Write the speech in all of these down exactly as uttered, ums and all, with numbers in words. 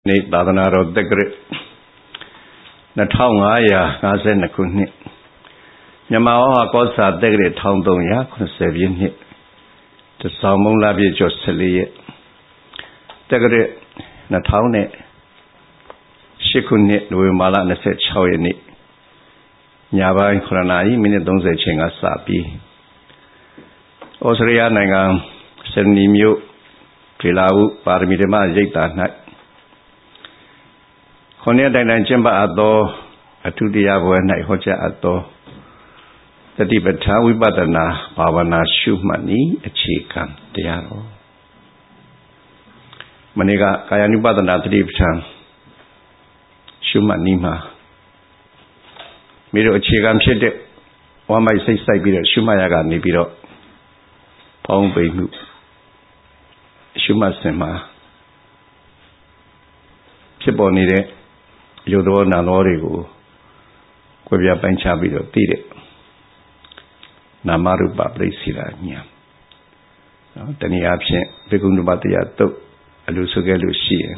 နေသာသနာတော်တက္ကရာနှစ်ထောင်ငါးရာငါးဆယ်နှစ်ခုနှစ်မြန်မာဝါကောစာတက္ကရာတစ်ထောင်သုံးရာခုနှစ်ဆယ်ပြည့်နှစ်တစောင်းမုံလပြည့်ကျော်ဆယ်လေးရက်တက္ကရာနှစ်ထောင်နဲ့ရှစ်ခုနှစ်နိုဝင်ဘာလနှစ်ဆယ်ခြောက်ရက်နေ့ညပိုင်းခုနှစ်နာရီမိနစ်သုံးဆယ်ချိန်ကစပြီးဩစတြေးလျနိုင်ငံဆစ်ဒနီမြို့ဒေလာဝုပါရမီဓမ္မရိပ်သာ၌ခုနှစ်တိုင်တိုင်ကျင့်ပအပ်သောအထူးတရားပွဲ၌ဟောကြားအပ်သောတတိပဋ္ဌာန်ဝိပဿနာဘာဝနာရှုမှတ်နည်းအခြေခံတရားတော်မနေ့ကကာယ ानु ပဒနာတတိပဋ္ဌာန်ရှုမှတ်နည်းမှာမိတို့အခြေခံဖြစ်တဲ့ဝမ်းမိုက်စိတ်ဆိုင်ပြီးတော့ရှုမှတ်ရကနေပြီးတော့ပေါင်းပိန်မှုရှုမှတ်စဉ်မှာဖြစ်ပေါ်နေတဲ့ရုပ်တော်နာတော်တွေကိုကြွယ်ပြပိုင်းခြားပြီးတော့သိတဲ့နာမရူပပရိစ္ဆေဒဉာဏ်နော်တနည်းအားဖြင့်ဘေကုဏုပတရားတုတ်အလိုဆိုခဲ့လို့ရှိရင်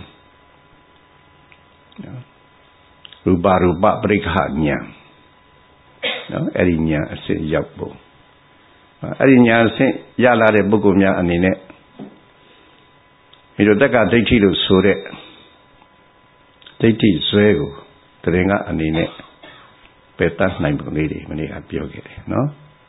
နော်ရူပရူပပရိက္ခဉာဏ်နော်အဲ့ဒီဉာဏ်အစစ်ရောက်ဖို့အဲ့ဒီဉာဏ်အစစ်ရလာတဲ့ပုဂ္ဂိုလ်များအနေနဲ့ဒီလိုတက္ကဒိဋ္ဌိလို့ဆိုတဲ့ဒိဋ္ဌိဇွဲကိုတရင်ကအနေနဲ့ပယ်တတ်နိုင်ပုံလေးတွေမနေ့ကပြောခဲ့တယ်နော်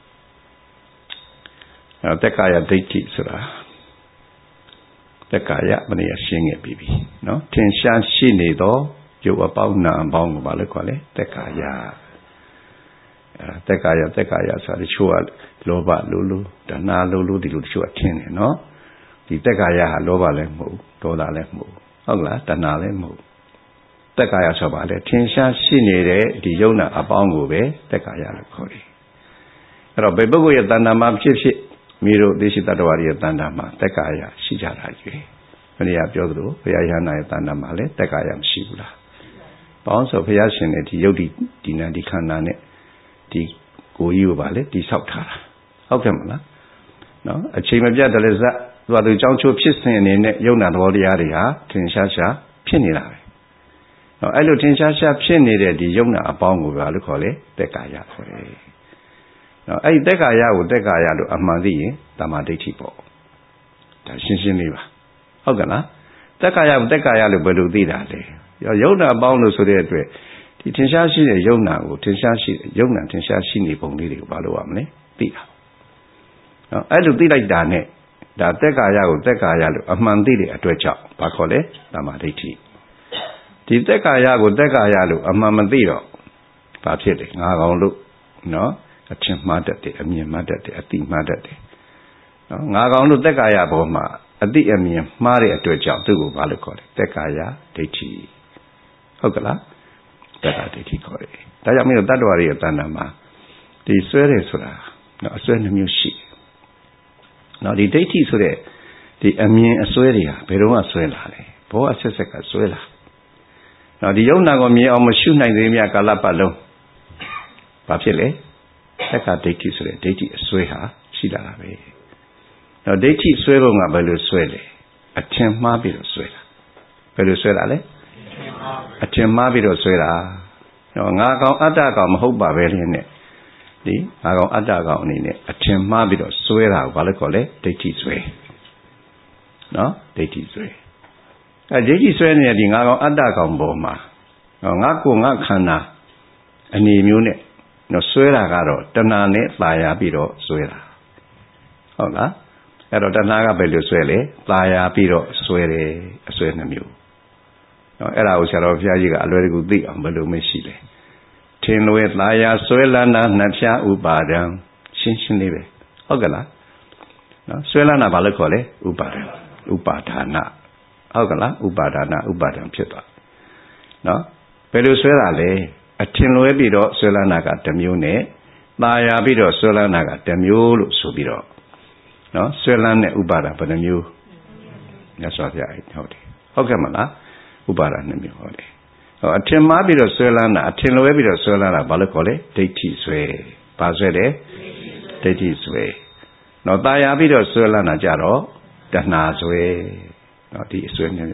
အဲတက္ကာယဒိဋ္ဌိဆိုတာတက္ကာယမနေ့ကရှင်းခဲ့ပြီးပြီနော်ထင်ရှားရှိနေသောရုပ်အပေါင်းနာအပေါင်းကိုဘာလို့ခေါ်လဲတက္ကာယအဲတက္ကာယတက္ကာယဆိုတာတချို့ကလောဘလိုလိုတဏှာလိုလိုဒီလိုတချို့ကထင်တယ်နော်ဒီတက္ကာယဟာလောဘလည်းမဟုတ်ဒေါသလည်းမဟုတ်ဟုတ်လားတဏှာလည်းမဟုတ်တက္ကာယဆိုပါလေထင်ရှားရှိနေတဲ့ဒီယုံနာအပေါင်းကိုပဲတက္ကာယလို့ခေါ်တယ်အဲ့တော့ဘယ်ပုဂ္ဂိုလ်ရဲ့တဏ္ဍာမှာဖြစ်ဖြစ်မိတို့သိရှိတတ္တဝါရဲ့တဏ္ဍာမှာတက္ကာယရှိကြတာကြီးဘယ်နေရာပြောသလိုဘုရားရဟန္တာရဲ့တဏ္ဍာမှာလည်းတက္ကာယမရှိဘူးလားပေါင်းဆိုဘုရားရှင်နဲ့ဒီယုတ်ဒီဒီနာဒီခန္ဓာနဲ့ဒီကိုယ်ကြီးကိုပါလေတိဆောက်ထားတာဟုတ်ကဲ့မလားနော်အချိန်မပြတ်တလည်းဇက်သူကသူကြောင်းချိုးဖြစ်စဉ်အနေနဲ့ယုံနာသဘောတရားတွေဟာထင်ရှားရှားဖြစ်နေတာပဲနော်အဲ့လိုထင်ရှားရှားဖြစ်နေတဲ့ဒီယုံနာအပေါင်းကိုဘာလို့ခေါ်လဲတက္ကာယခေါ်တယ်နော်အဲ့ဒီတက္ကာယကိုတက္ကာယလို့အမှန်သိရင်တမာဒိဋ္ဌိပေါ့ဒါရှင်းရှင်းလေးပါဟုတ်ကဲ့လားတက္ကာယကိုတက္ကာယလို့ဘယ်လိုသိတာလဲယုံနာအပေါင်းလို့ဆိုတဲ့အတွက်ဒီထင်ရှားရှိတဲ့ယုံနာကိုထင်ရှားရှိယုံနာထင်ရှားရှိနေပုံလေးတွေကိုဘာလို့ရမလဲသိတာနော်အဲ့လိုသိလိုက်တာနဲ့ဒါတက္ကာယကိုတက္ကာယလို့အမှန်သိတဲ့အတွက်ကြောင့်ဘာခေါ်လဲတမာဒိဋ္ဌိဒီတက္ကာယကိုတက္ကာယလို့အမှန်မသိတော့ဘာဖြစ်လဲငါကောင်လို့နော်အထင်မှားတတ်တယ်အမြင်မှားတတ်တယ်အသိမှားတတ်တယ်နော်ငါကောင်လို့တက္ကာယဘောမှာအသိအမြင်မှားတဲ့အတွက်ကြောင့်သူ့ကိုဘာလို့ခေါ်လဲတက္ကာယဒိဋ္ဌိဟုတ်ကလားတက္ကာဒိဋ္ဌိခေါ်တယ်ဒါကြောင့်မင်းတို့တတ္တဝါတွေရဲ့တဏ္ဍာမှာဒီဆွဲတယ်ဆိုတာနော်အဆွဲနှမျိုးရှိတယ်နော်ဒီဒိဋ္ဌိဆိုတဲ့ဒီအမြင်အစွဲတွေဟာဘယ်တော့မှဆွဲလာလဲဘောအဆက်ဆက်ကဆွဲလာနော်ဒီယုံနာကိုမြင်အောင်မရှုနိုင်သေးမြကာလပတ်လုံးဘာဖြစ်လဲတက္ကဒိဋ္ဌိဆိုတဲ့ဒိဋ္ဌိအစွဲဟာရှိလာတာပဲနော်ဒိဋ္ဌိဆွဲပုံကဘယ်လိုဆွဲလဲအထင်မှားပြီးတော့ဆွဲတာဘယ်လိုဆွဲတာလဲအထင်မှားပြီးတော့ဆွဲတာနော်ငါကောင်အတ္တကောင်မဟုတ်ပါပဲလေနဲ့ဒီငါကောင်အတ္တကောင်အနေနဲ့အထင်မှားပြီးတော့ဆွဲတာကိုဘာလို့ခေါ်လဲဒိဋ္ဌိဆွဲနော်ဒိဋ္ဌိဆွဲအဲဒိဋ္ဌိဆွဲနေတဲ့ဒီငါကောင်အတ္တကောင်ပေါ်မှာနော်ငါကိုငါခန္ဓာအနေမျိုးနဲ့နော်ဆွဲတာကတော့တဏှာနဲ့ตายာပြီးတော့ဆွဲတာဟုတ်လားအဲ့တော့တဏှာကဘယ်လိုဆွဲလဲตายာပြီးတော့ဆွဲတယ်အဆွဲနှမျိုးနော်အဲ့ဒါကိုဆရာတော်ဘုရားကြီးကအလွယ်တကူသိအောင်ဘယ်လိုမရှိလဲထင်လွယ်ตายာဆွဲလန်းတာနှဖျားဥပါဒံရှင်းရှင်းလေးပဲဟုတ်ကဲ့လားနော်ဆွဲလန်းတာဘာလို့ခေါ်လဲဥပါဒံဥပါဒါနဟုတ်ကလားဥပါဒါနဥပါဒံဖြစ်သွားနော်ဘယ်လိုဆွဲတာလဲအထင်လွဲပြီးတော့ဆွဲလန်းတာကတစ်မျိုးနဲ့ตายာပြီးတော့ဆွဲလန်းတာကတစ်မျိုးလို့ဆိုပြီးတော့နော်ဆွဲလန်းတဲ့ဥပါဒံဘယ်နှမျိုးမြတ်စွာဘုရားဟုတ်တယ်ဟုတ်ကဲ့မလားဥပါဒံနှမျိုးဟုတ်တယ်ဟောအထင်မှားပြီးတော့ဆွဲလန်းတာအထင်လွဲပြီးတော့ဆွဲလန်းတာဘာလို့ခေါ်လဲဒိဋ္ဌိဆွဲဘာဆွဲလဲဒိဋ္ဌိဆွဲနော်ตายာပြီးတော့ဆွဲလန်းတာကြတော့တဏှာဆွဲနော်ဒီအဆွဲနှ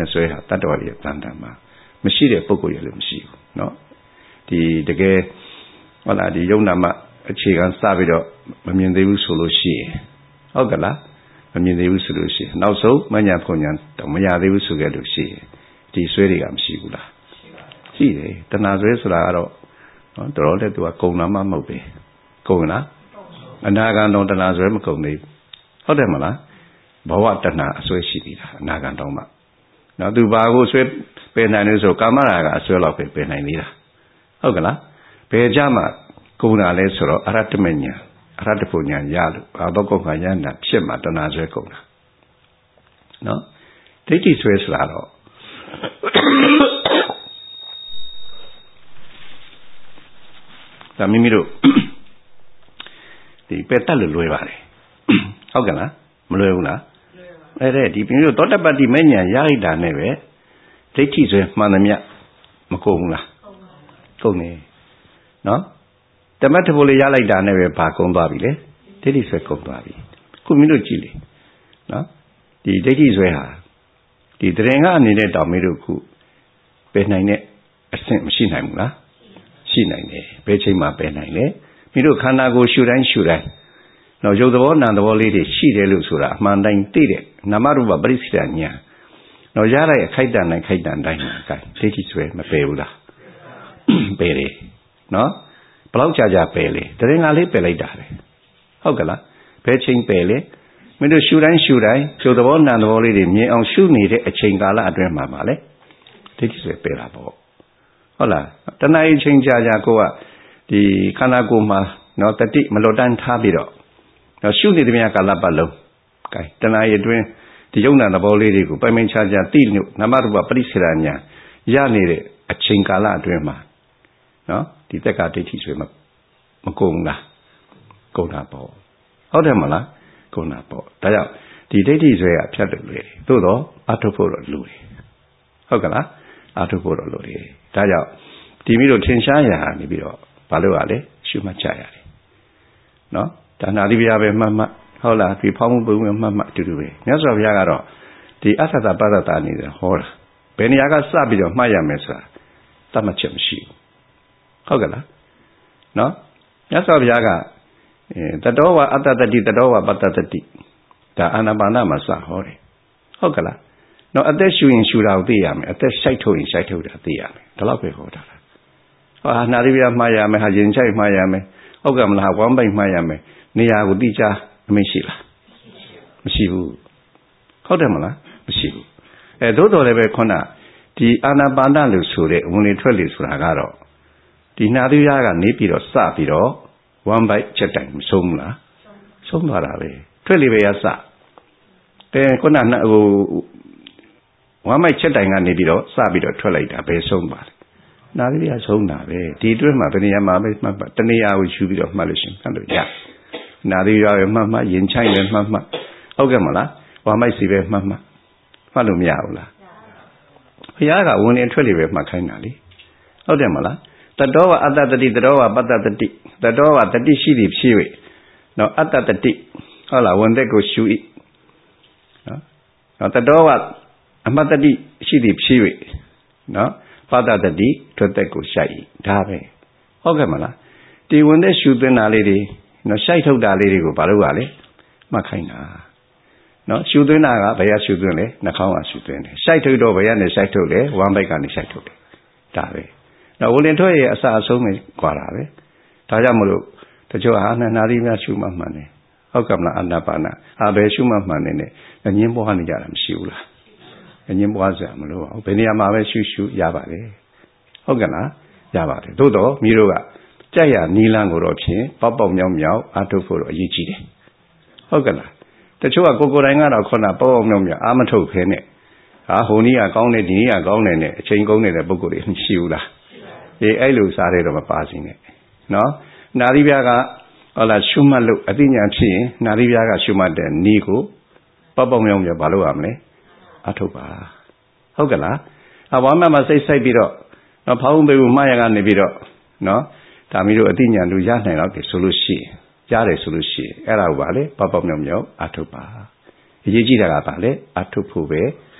မျက်စွဲဟာတတ္တဝါရဲ့တန်တန်မှာမရှိတဲ့ပုဂ္ဂိုလ်ရဲ့လည်းမရှိဘူးเนาะဒီတကယ်ဟုတ်လားဒီယုံနာမအခြေခံစပြီးတော့မမြင်သေးဘူးဆိုလို့ရှိရင်ဟုတ်ကလားမမြင်သေးဘူးဆိုလို့ရှိရင်နောက်ဆုံးမညာဖွညာတော့မရသေးဘူးဆိုခဲ့လို့ရှိရင်ဒီဆွဲတွေကမရှိဘူးလားရှိတယ်တဏှာဆွဲဆိုတာကတော့နော်တော်တော်လည်းသူကကုံနာမှမဟုတ်ပဲကုံလားအနာဂံတော်တဏှာဆွဲမကုံသေးဘူးဟုတ်တယ်မလားဘဝတဏှာအဆွဲရှိသေးတာအနာဂံတော်မှနော်သူဘာကိုဆွဲပယ်နိုင်လို့ဆိုကာမရာဂအဆွဲလောက်ပဲပယ်နိုင်သေးတာဟုတ်ကလားဘယ်ကြမှာကုံတာလဲဆိုတော့အရတ္တမညာအရတ္တပုညာရလို့ဘာတော့ကုံကရနာဖြစ်မှာတဏှာဆွဲကုံတာနော်ဒိဋ္ဌိဆွဲဆိုတာတော့ဒါမိမိတို့ဒီပယ်တတ်လို့လွယ်ပါတယ်ဟုတ်ကဲ့လားမလွယ်ဘူးလားအဲ့ဒါဒီမိမိတို့သောတပတ္တိမဉ္ဇဉ်ရလိုက်တာနဲ့ပဲဒိဋ္ဌိဆွဲမှန်သမျှမကုန်ဘူးလားကုန်နေနော်တမတ်တဖို့လေးရလိုက်တာနဲ့ပဲဘာကုန်သွားပြီလဲဒိဋ္ဌိဆွဲကုန်သွားပြီခုမိတို့ကြည့်လေနော်ဒီဒိဋ္ဌိဆွဲဟာဒီတရင်ကအနေနဲ့တောင်မိတို့ခုပယ်နိုင်တဲ့အဆင့်မရှိနိုင်ဘူးလားရှိနိုင်တယ်ဘယ်ချိန်မှပယ်နိုင်လဲမိတို့ခန္ဓာကိုယ်ရှုတိုင်းရှုတိုင်းတော့ရုပ်သဘောနာမ်သဘောလေးတွေရှိတယ်လို့ဆိုတာအမှန်တိုင်းသိတဲ့နာမရူပပရိစ္ဆေဒညာတော့ရတဲ့အခိုက်တန်တိုင်းခိုက်တန်တိုင်းမှာကဲဒိဋ္ဌိဆွဲမပယ်ဘူးလားပယ်တယ်နော်ဘလောက်ကြာကြာပယ်လေတရင်ကလေးပယ်လိုက်တာပဲဟုတ်ကလားဘယ်ချိန်ပယ်လေမင်းတို့ရှုတိုင်းရှုတိုင်းရုပ်သဘောနာမ်သဘောလေးတွေမြင်အောင်ရှုနေတဲ့အချိန်ကာလအတွင်းမှာပါလေဒိဋ္ဌိဆွဲပယ်တာပေါ့ဟုတ်လားတဏှာအချိန်ကြာကြာကိုကဒီခန္ဓာကိုယ်မှာနော်တတိမလွတ်တမ်းထားပြီးတော့နော်ရှုနေတဲ့မြတ်ကာလပတ်လုံးကဲတဏှာရဲ့အတွင်းဒီယုံနာသဘောလေးတွေကိုပိုင်ပိုင်ခြားခြားသိလို့နာမရူပပရိစ္ဆေဒညာရနေတဲ့အချိန်ကာလအတွင်းမှာနော်ဒီတက်ကဒိဋ္ဌိဆွဲမမကုန်ဘူးလားကုန်တာပေါ့ဟုတ်တယ်မလားကုန်တာပေါ့ဒါကြောင့်ဒီဒိဋ္ဌိဆွဲကဖြတ်လို့လေသို့တော့အထုဖို့တော့လူတယ်ဟုတ်ကလားအထုဖို့တော့လူတယ်ဒါကြောင့်ဒီမိတို့ထင်ရှားရဟာနေပြီးတော့ဘာလို့ ရလဲရှုမှတ်ကြရတယ်နော်ဒါနာတိဗျာပဲမှတ်မှတ်ဟုတ်လားဒီဖောင်းမှုပုံမှန်မှတ်မှတ်အတူတူပဲမြတ်စွာဘုရားကတော့ဒီအသတ္တပတ္တတာနေတယ်ဟောတာဘယ်နေရာကစပြီးတော့မှတ်ရမယ်ဆိုတာသတ်မှတ်ချက်မရှိဘူးဟုတ်ကလားနော်မြတ်စွာဘုရားကတတောဝအတ္တတတိတတောဝပတ္တတတိဒါအာနာပါနမှာစဟောတယ်ဟုတ်ကလားနော်အသက်ရှူရင်ရှူတာကိုသိရမယ်အသက်ရှိုက်ထုတ်ရင်ရှိုက်ထုတ်တာသိရမယ်ဒါတော့ပဲဟောတာလားဟာနာရိဗျာမှားရမယ်ဟာရင်ချိုက်မှားရမယ်ဟုတ်ကဲ့မလားဝမ်းပိုက်မှားရမယ်နေရာကိုတိကျအမိရှိလားမရှိဘူးဟုတ်တယ်မလားမရှိဘူးအဲသို့တော်လည်းပဲခုနဒီအာနာပါနလို့ဆိုတဲ့ဝင်လေထွက်လေဆိုတာကတော့ဒီနာရိဗျာကနေပြီးတော့စပြီးတော့ဝမ်းပိုက်ချက်တိုင်မဆုံးဘူးလားဆုံးသွားတာပဲထွက်လေပဲရစအဲခုနဟိုဝမ်းမိုက်ချက်တိုင်ကနေပြီးတော့စပြီးတော့ထွက်လိုက်တာပဲဆုံးပါလေနာရီရဆုံးတာပဲဒီအတွင်းမှာတဏှာမှာပဲမှတ်မှတ်တဏှာကိုယူပြီးတော့မှတ်လို့ရှိရင်မှတ်လို့ရနာရီရပဲမှတ်မှတ်ရင်ချိုက်လည်းမှတ်မှတ်ဟုတ်ကဲ့မလားဝမ်းမိုက်စီပဲမှတ်မှတ်မှတ်လို့မရဘူးလားဘုရားကဝင်နေထွက်လေပဲမှတ်ခိုင်းတာလေဟုတ်တယ်မလားတတောဝအတ္တတတိတတောဝပတ္တတတိတတောဝတတိရှိသည်ဖြစ်၍နော်အတ္တတတိဟုတ်လားဝင်တဲ့ကိုရှု၏နော်တတောဝအမတ္တတိရှိသည်ဖြစ်၍နော်ပတ္တတတိထွက်တဲ့ကိုရှိုက်၏ဒါပဲဟုတ်ကဲ့မလားဒီဝင်တဲ့ရှုသွင်းတာလေးတွေနော်ရှိုက်ထုတ်တာလေးတွေကိုဘာလို့ ရလဲမှတ်ခိုင်းတာနော်ရှုသွင်းတာကဘယ်ရရှုသွင်းလဲနှာခေါင်းကရှုသွင်းတယ်ရှိုက်ထုတ်တော့ဘယ်ရနဲ့ရှိုက်ထုတ်လဲဝမ်းဘိုက်ကနေရှိုက်ထုတ်တယ်ဒါပဲနော်ဝင်လင်ထွက်ရဲ့အစအဆုံးပဲကွာတာပဲဒါကြောင့်မလို့တချို့ဟာနာနာရီများရှုမှတ်မှန်တယ်ဟုတ်ကဲ့မလားအာနာပါနာဟာဘယ်ရှုမှတ်မှန်နေနဲ့အငင်းပွားနေကြတာမရှိဘူးလားအငင်းပွားစရာမလိုပါဘူးဘယ်နေရာမှာပဲရှုရှုရပါတယ်ဟုတ်ကဲ့လားရပါတယ်သို့တော့မိတို့ကကြက်ရနီလန်းကိုတော့ဖြင့်ပေါက်ပေါက်မြောက်မြောက်အာထုတ်ဖို့တော့အရေးကြီးတယ်ဟုတ်ကဲ့လားတချို့ကကိုကိုတိုင်းကတော့ခုနပေါက်ပေါက်မြောက်မြောက်အာမထုတ်ခဲနဲ့ဟာဟိုနည်းကကောင်းတယ်ဒီနည်းကကောင်းတယ်နဲ့အချိန်ကုန်နေတဲ့ပုံကိုယ်တွေရှိဘူးလားအေးအဲ့လိုစားတယ်တော့မပါစီနဲ့နော်နာရီပြားကဟုတ်လားရှုမှတ်လို့အသိဉာဏ်ဖြစ်ရင်နာရီပြားကရှုမှတ်တဲ့နီးကိုပေါက်ပေါက်မြောက်မြောက်ဘာလို့ရမလဲအထုတ်ပါဟုတ်ကဲ့လားအဘောမှမစိတ်ဆိုင်ပြီးတော့နော်ဖောင်းပေဘူးမှားရကနေပြီးတော့နော်ဒါမျိုးတို့အသိဉာဏ်တို့ရနိုင်တော့ပြီဆိုလို့ရှိရင်ရတယ်ဆိုလို့ရှိရင်အဲ့ဒါကိုပါလေပေါက်ပေါက်မြောက်မြောက်အထုတ်ပါအရေးကြီးတာကပါလေအထုတ်ဖို့ပဲ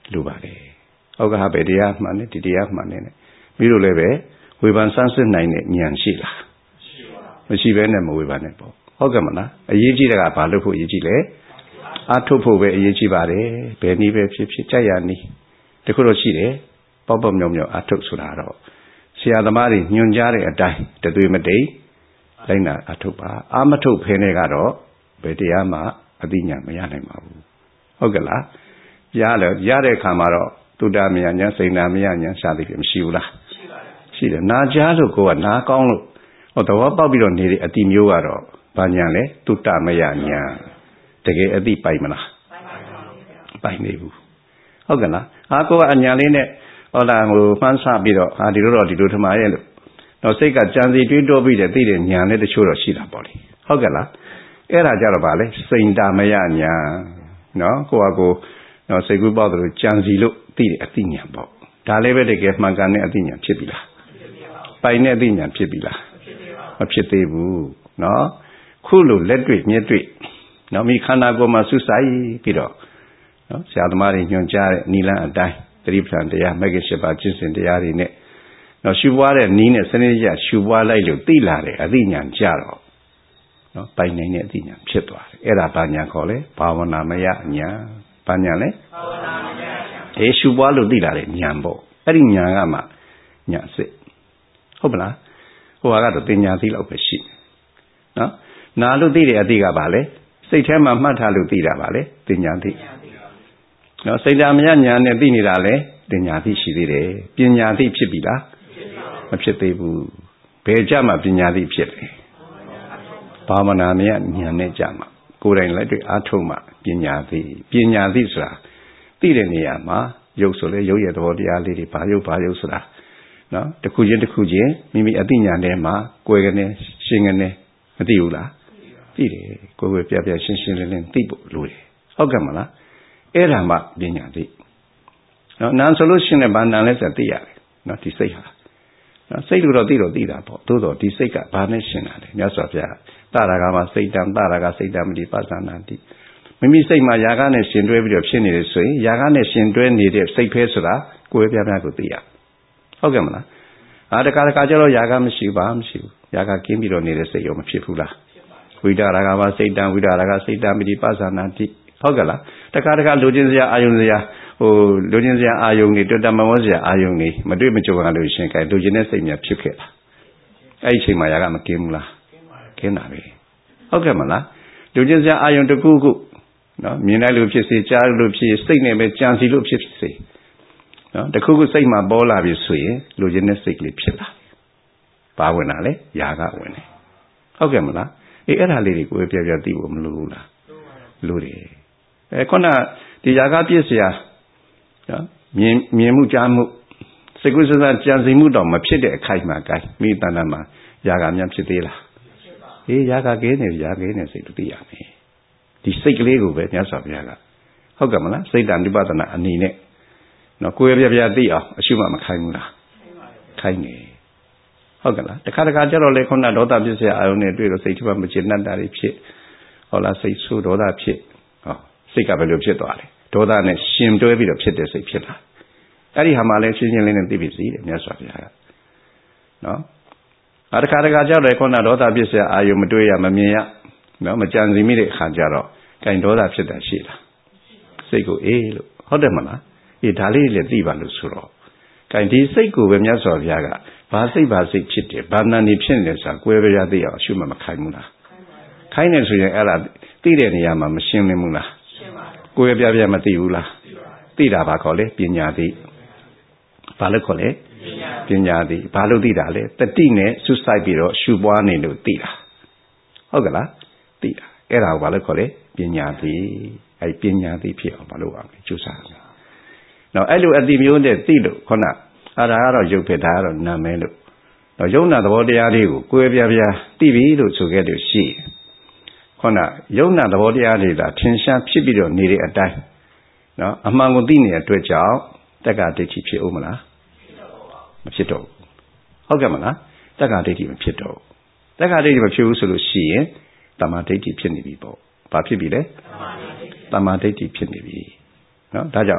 လိုပါတယ်ဟုတ်ကဲ့ဟာပဲတရားမှန်တယ်ဒီတရားမှန်တယ်ပြီးလို့လည်းပဲဝေဖန်ဆန်းစစ်နိုင်တဲ့ဉာဏ်ရှိလားမရှိဘဲနဲ့မဝေဖန်နဲ့ပေါ့ဟုတ်ကဲ့မလားအရေးကြီးတဲ့ကဘာလို့ဖို့အရေးကြီးလဲအထုတ်ဖို့ပဲအရေးကြီးပါတယ်ဘယ်နည်းပဲဖြစ်ဖြစ်ကြက်ရနည်းတခုတော့ရှိတယ်ပေါ့ပေါ့မြောင်မြောင်အထုတ်ဆိုတာတော့ဆရာသမားတွေညွှန်ကြားတဲ့အတိုင်းတသွေးမတိတ်လိုက်နာအထုတ်ပါအာမထုတ်ဖဲနဲ့ကတော့ဘယ်တရားမှအသိဉာဏ်မရနိုင်ပါဘူးဟုတ်ကဲ့လားရလဲရတဲ့ခါမှာတော့တုဒ္ဓမယဉာဏ်စိဏမယဉာဏ်စသည်ဖြင့်မရှိဘူးလားရှိပါတယ်ရှိတယ်နာကြားလို့ကိုကနာကောင်းလို့ဟောသဘောပေါက်ပြီးတော့နေတဲ့အတိမျိုးကတော့ဘာဉာဏ်လဲတုဒ္ဓမယဉာဏ်တကယ်အတိပိုင်မလားပိုင်နေဘူးဟုတ်ကဲ့လားအာကိုကအညာလေးနဲ့ဟောလာဟိုမှန်းဆပြီးတော့အာဒီလိုတော့ဒီလိုထမရဲ့လို့တော့စိတ်ကကြံစီတွေးတောပြီးတဲ့သိတဲ့ဉာဏ်နဲ့တချို့တော့ရှိတာပေါ့လေဟုတ်ကဲ့လားအဲ့ဒါကြတော့ဗာလဲစိဏမယဉာဏ်နော်ကိုကကိုနော်စိတ်ကူးပေါက်တယ်လို့ကြံစီလို့သိတဲ့အသိဉာဏ်ပေါ့ဒါလည်းပဲတကယ်မှန်ကန်တဲ့အသိဉာဏ်ဖြစ်ပြီလားပိုင်တဲ့အသိဉာဏ်ဖြစ်ပြီလားမဖြစ်သေးဘူးနော်ခုလိုလက်တွေ့မျက်တွေ့နော်မိခန္ဓာကိုယ်မှာဆုဆိုင်ပြီးတော့နော်ဆရာသမားတွေညွှန်ကြားတဲ့နိလန်းအတိုင်းသတိပဋ္ဌာန်တရားမဂ္ဂင်၈ပါးကျင့်စဉ်တရားတွေနဲ့နော်ရှုပွားတဲ့နီးနဲ့စနစ်ကျရှုပွားလိုက်လို့သိလာတဲ့အသိဉာဏ်ကြတော့နော်ပိုင်နိုင်တဲ့အသိဉာဏ်ဖြစ်သွားတယ်အဲ့ဒါဘာဉာဏ်ခေါ်လဲဘာဝနာမယဉာဏ်ဘာဉာဏ်လဲဘာဝနာမယဉာဏ်အေးရှုပွားလို့သိလာတဲ့ဉာဏ်ပေါ့အဲ့ဒီဉာဏ်ကမှဉာဏ်စစ်ဟုတ်ပလားဟိုကတော့ပညာသိလောက်ပဲရှိနော်နာလို့သိတဲ့အသိကဘာလဲစိတ်ထဲမှာမှတ်ထားလို့သိတာပါလေပညာသိနော်စိတ်ဓာမယဉာဏ်နဲ့သိနေတာလဲပညာသိရှိသေးတယ်ပညာသိဖြစ်ပြီလားမဖြစ်သေးဘူးဘယ်ကြမှာပညာသိဖြစ်လဲဘာဝနာမယဉာဏ်နဲ့ကြမှာကိုယ်တိုင်လက်တွေ့အားထုတ်မှပညာသိပညာသိဆိုတာသိတဲ့နေရာမှာရုပ်ဆိုလဲရုပ်ရဲ့သဘောတရားလေးတွေဘာရုပ်ဘာရုပ်ဆိုတာနော်တစ်ခုချင်းတစ်ခုချင်းမိမိအသိဉာဏ်ထဲမှာကိုယ်ကနေရှင်းကနေမသိဘူးလားသိတယ်ကိုယ်ကိုပြပြရှင်းရှင်းလင်းလင်းသိဖို့လိုတယ်ဟုတ်ကဲ့မလားအဲ့ဒါမှပညာသိနော်နာမ်ဆိုလို့ရှင်းတဲ့ဘာနာမ်လဲဆိုသိရတယ်နော်ဒီစိတ်ဟာနော်စိတ်လို့တော့သိတော့သိတာပေါ့သို့တော့ဒီစိတ်ကဘာနဲ့ရှင်းတာလဲမြတ်စွာဘုရားတရာဂမှာစိတ်တံတရာဂစိတ်တံမတိပသနာတိမိမိစိတ်မှာຢာကနဲ့ရှင်တွဲပြီးတော့ဖြစ်နေတယ်ဆိုရင်ຢာကနဲ့ရှင်တွဲနေတဲ့စိတ်ဖဲဆိုတာကိုယ်ပြပြကိုသိရဟုတ်ကဲ့မလားအာတခါတခါကျတော့ຢာကမရှိပါမရှိဘူးຢာကကင်းပြီးတော့နေတဲ့စိတ်ရောမဖြစ်ဘူးလားဝိတရာဂမှာစိတ်တံဝိတရာဂစိတ်တံမတိပသနာတိဟုတ်ကဲ့လားတခါတခါလိုချင်စရာအာယုံစရာဟိုလိုချင်စရာအာယုံတွေတွေ့တမမောစရာအာယုံတွေမတွေ့မကြုံရလို့ရှင်ကဲလိုချင်တဲ့စိတ်များဖြစ်ခဲ့တာအဲ့ဒီအချိန်မှာຢာကမကင်းဘူးလားကင်းတာပဲဟုတ်ကဲ့မလားလိုချင်စရာအာယုံတစ်ခုခုနော်မြင်လိုက်လို့ဖြစ်စေကြားလို့ဖြစ်စေစိတ်နဲ့ပဲကြံစီလို့ဖြစ်စေနော်တခုခုစိတ်မှာပေါ်လာပြီဆိုရင်လိုချင်တဲ့စိတ်ကလေးဖြစ်လာဘာဝင်တာလဲຢာကဝင်တယ်ဟုတ်ကဲ့မလားအေးအဲ့ဒါလေးတွေကိုပြပြသိဖို့မလိုဘူးလားလိုတယ်အဲခုနဒီຢာကပြည့်စရာနော်မြင်မြင်မှုကြားမှုစိတ်ကူးစဉ်းစားကြံစီမှုတော့မဖြစ်တဲ့အခိုက်မှာကိုင်းမိတဏ္ဍမှာຢာကများဖြစ်သေးလားအေးຢာကကင်းနေຢာကင်းနေစိတ်သိရမယ်ဒီစိတ်ကလေးကိုပဲမြတ်စွာဘုရားကဟုတ်ကဲ့မလားစိတ်တန်ဝိပဿနာအနေနဲ့နော်ကိုယ်ရပြပြသိအောင်အရှုမှမခိုင်းဘူးလားခိုင်းနေဟုတ်ကဲ့လားတခါတခါကျတော့လေခုနဒေါသပြည့်စရာအာယုန်နဲ့တွေ့လို့စိတ်ထဲမှာမကျေနပ်တာတွေဖြစ်ဟုတ်လားစိတ်ဆိုးဒေါသဖြစ်ဟောစိတ်ကဘယ်လိုဖြစ်သွားလဲဒေါသနဲ့ရှင်တွဲပြီးတော့ဖြစ်တဲ့စိတ်ဖြစ်လာအဲ့ဒီဟာမှလည်းရှင်းရှင်းလင်းလင်းသိပြီစီတဲ့မြတ်စွာဘုရားကနော်အတခါတခါကျတော့ခုနဒေါသပြည့်စရာအာယုန်မတွေ့ရမမြင်ရနော်မကြံစီမိတဲ့အခါကျတော့ကင်ဒေါသဖြစ်တာရှိလားစိတ်ကိုအေးလို့ဟုတ်တယ်မလားအေးဒါလေးလည်းသိပါလို့ဆိုတော့ကင်ဒီစိတ်ကိုပဲမြတ်စွာဘုရားကဘာစိတ်ဘာစိတ်ဖြစ်တယ်ဘာနာနေဖြစ်နေလဲဆိုတာကိုယ်ပဲရသိအောင်ရှုမှမခိုင်းဘူးလားခိုင်းနေဆိုရင်အဲ့ဒါသိတဲ့နေရာမှာမရှင်းလင်းဘူးလားရှင်းပါဘူးကိုယ်ပြပြမသိဘူးလားသိတာပါခေါ်လေပညာသိဘာလို့ခေါ်လဲပညာသိဘာလို့သိတာလဲတတိနဲ့စွစိုက်ပြီးတော့ရှုပွားနေလို့သိတာဟုတ်ကလားသိတာအဲ့ဒါကိုဘာလို့ခေါ်လဲပညာသိအဲ့ပညာသိဖြစ်အောင်ဘာလို့အောင်လဲကျူးစားတယ်နော်အဲ့လိုအတိမျိုးနဲ့သိလို့ခုနအဲ့ဒါကတော့ရုပ်ဖြစ်တာကတော့နာမည်လို့တော့ယုံနာသဘောတရားလေးကိုကိုယ်ပြပြသိပြီလို့ဆိုခဲ့လို့ရှိခုနယုံနာသဘောတရားတွေဒါထင်ရှားဖြစ်ပြီးတော့နေတဲ့အတိုင်းနော်အမှန်ကိုသိနေတဲ့အတွက်ကြောင့်တက္ကဒိဋ္ဌိဖြစ်ဦးမလားမဖြစ်တော့ဘူးဟုတ်ကဲ့မလားတက္ကဒိဋ္ဌိမဖြစ်တော့ဘူးတက္ကဒိဋ္ဌိမဖြစ်ဘူးဆိုလို့ရှိရင်တမာဒိဋ္ဌိဖြစ်နေပြီပေါ့ဘာဖြစ်ပြီလဲတမာဒိဋ္ဌိဖြစ်နေပြီနော်ဒါကြောင့်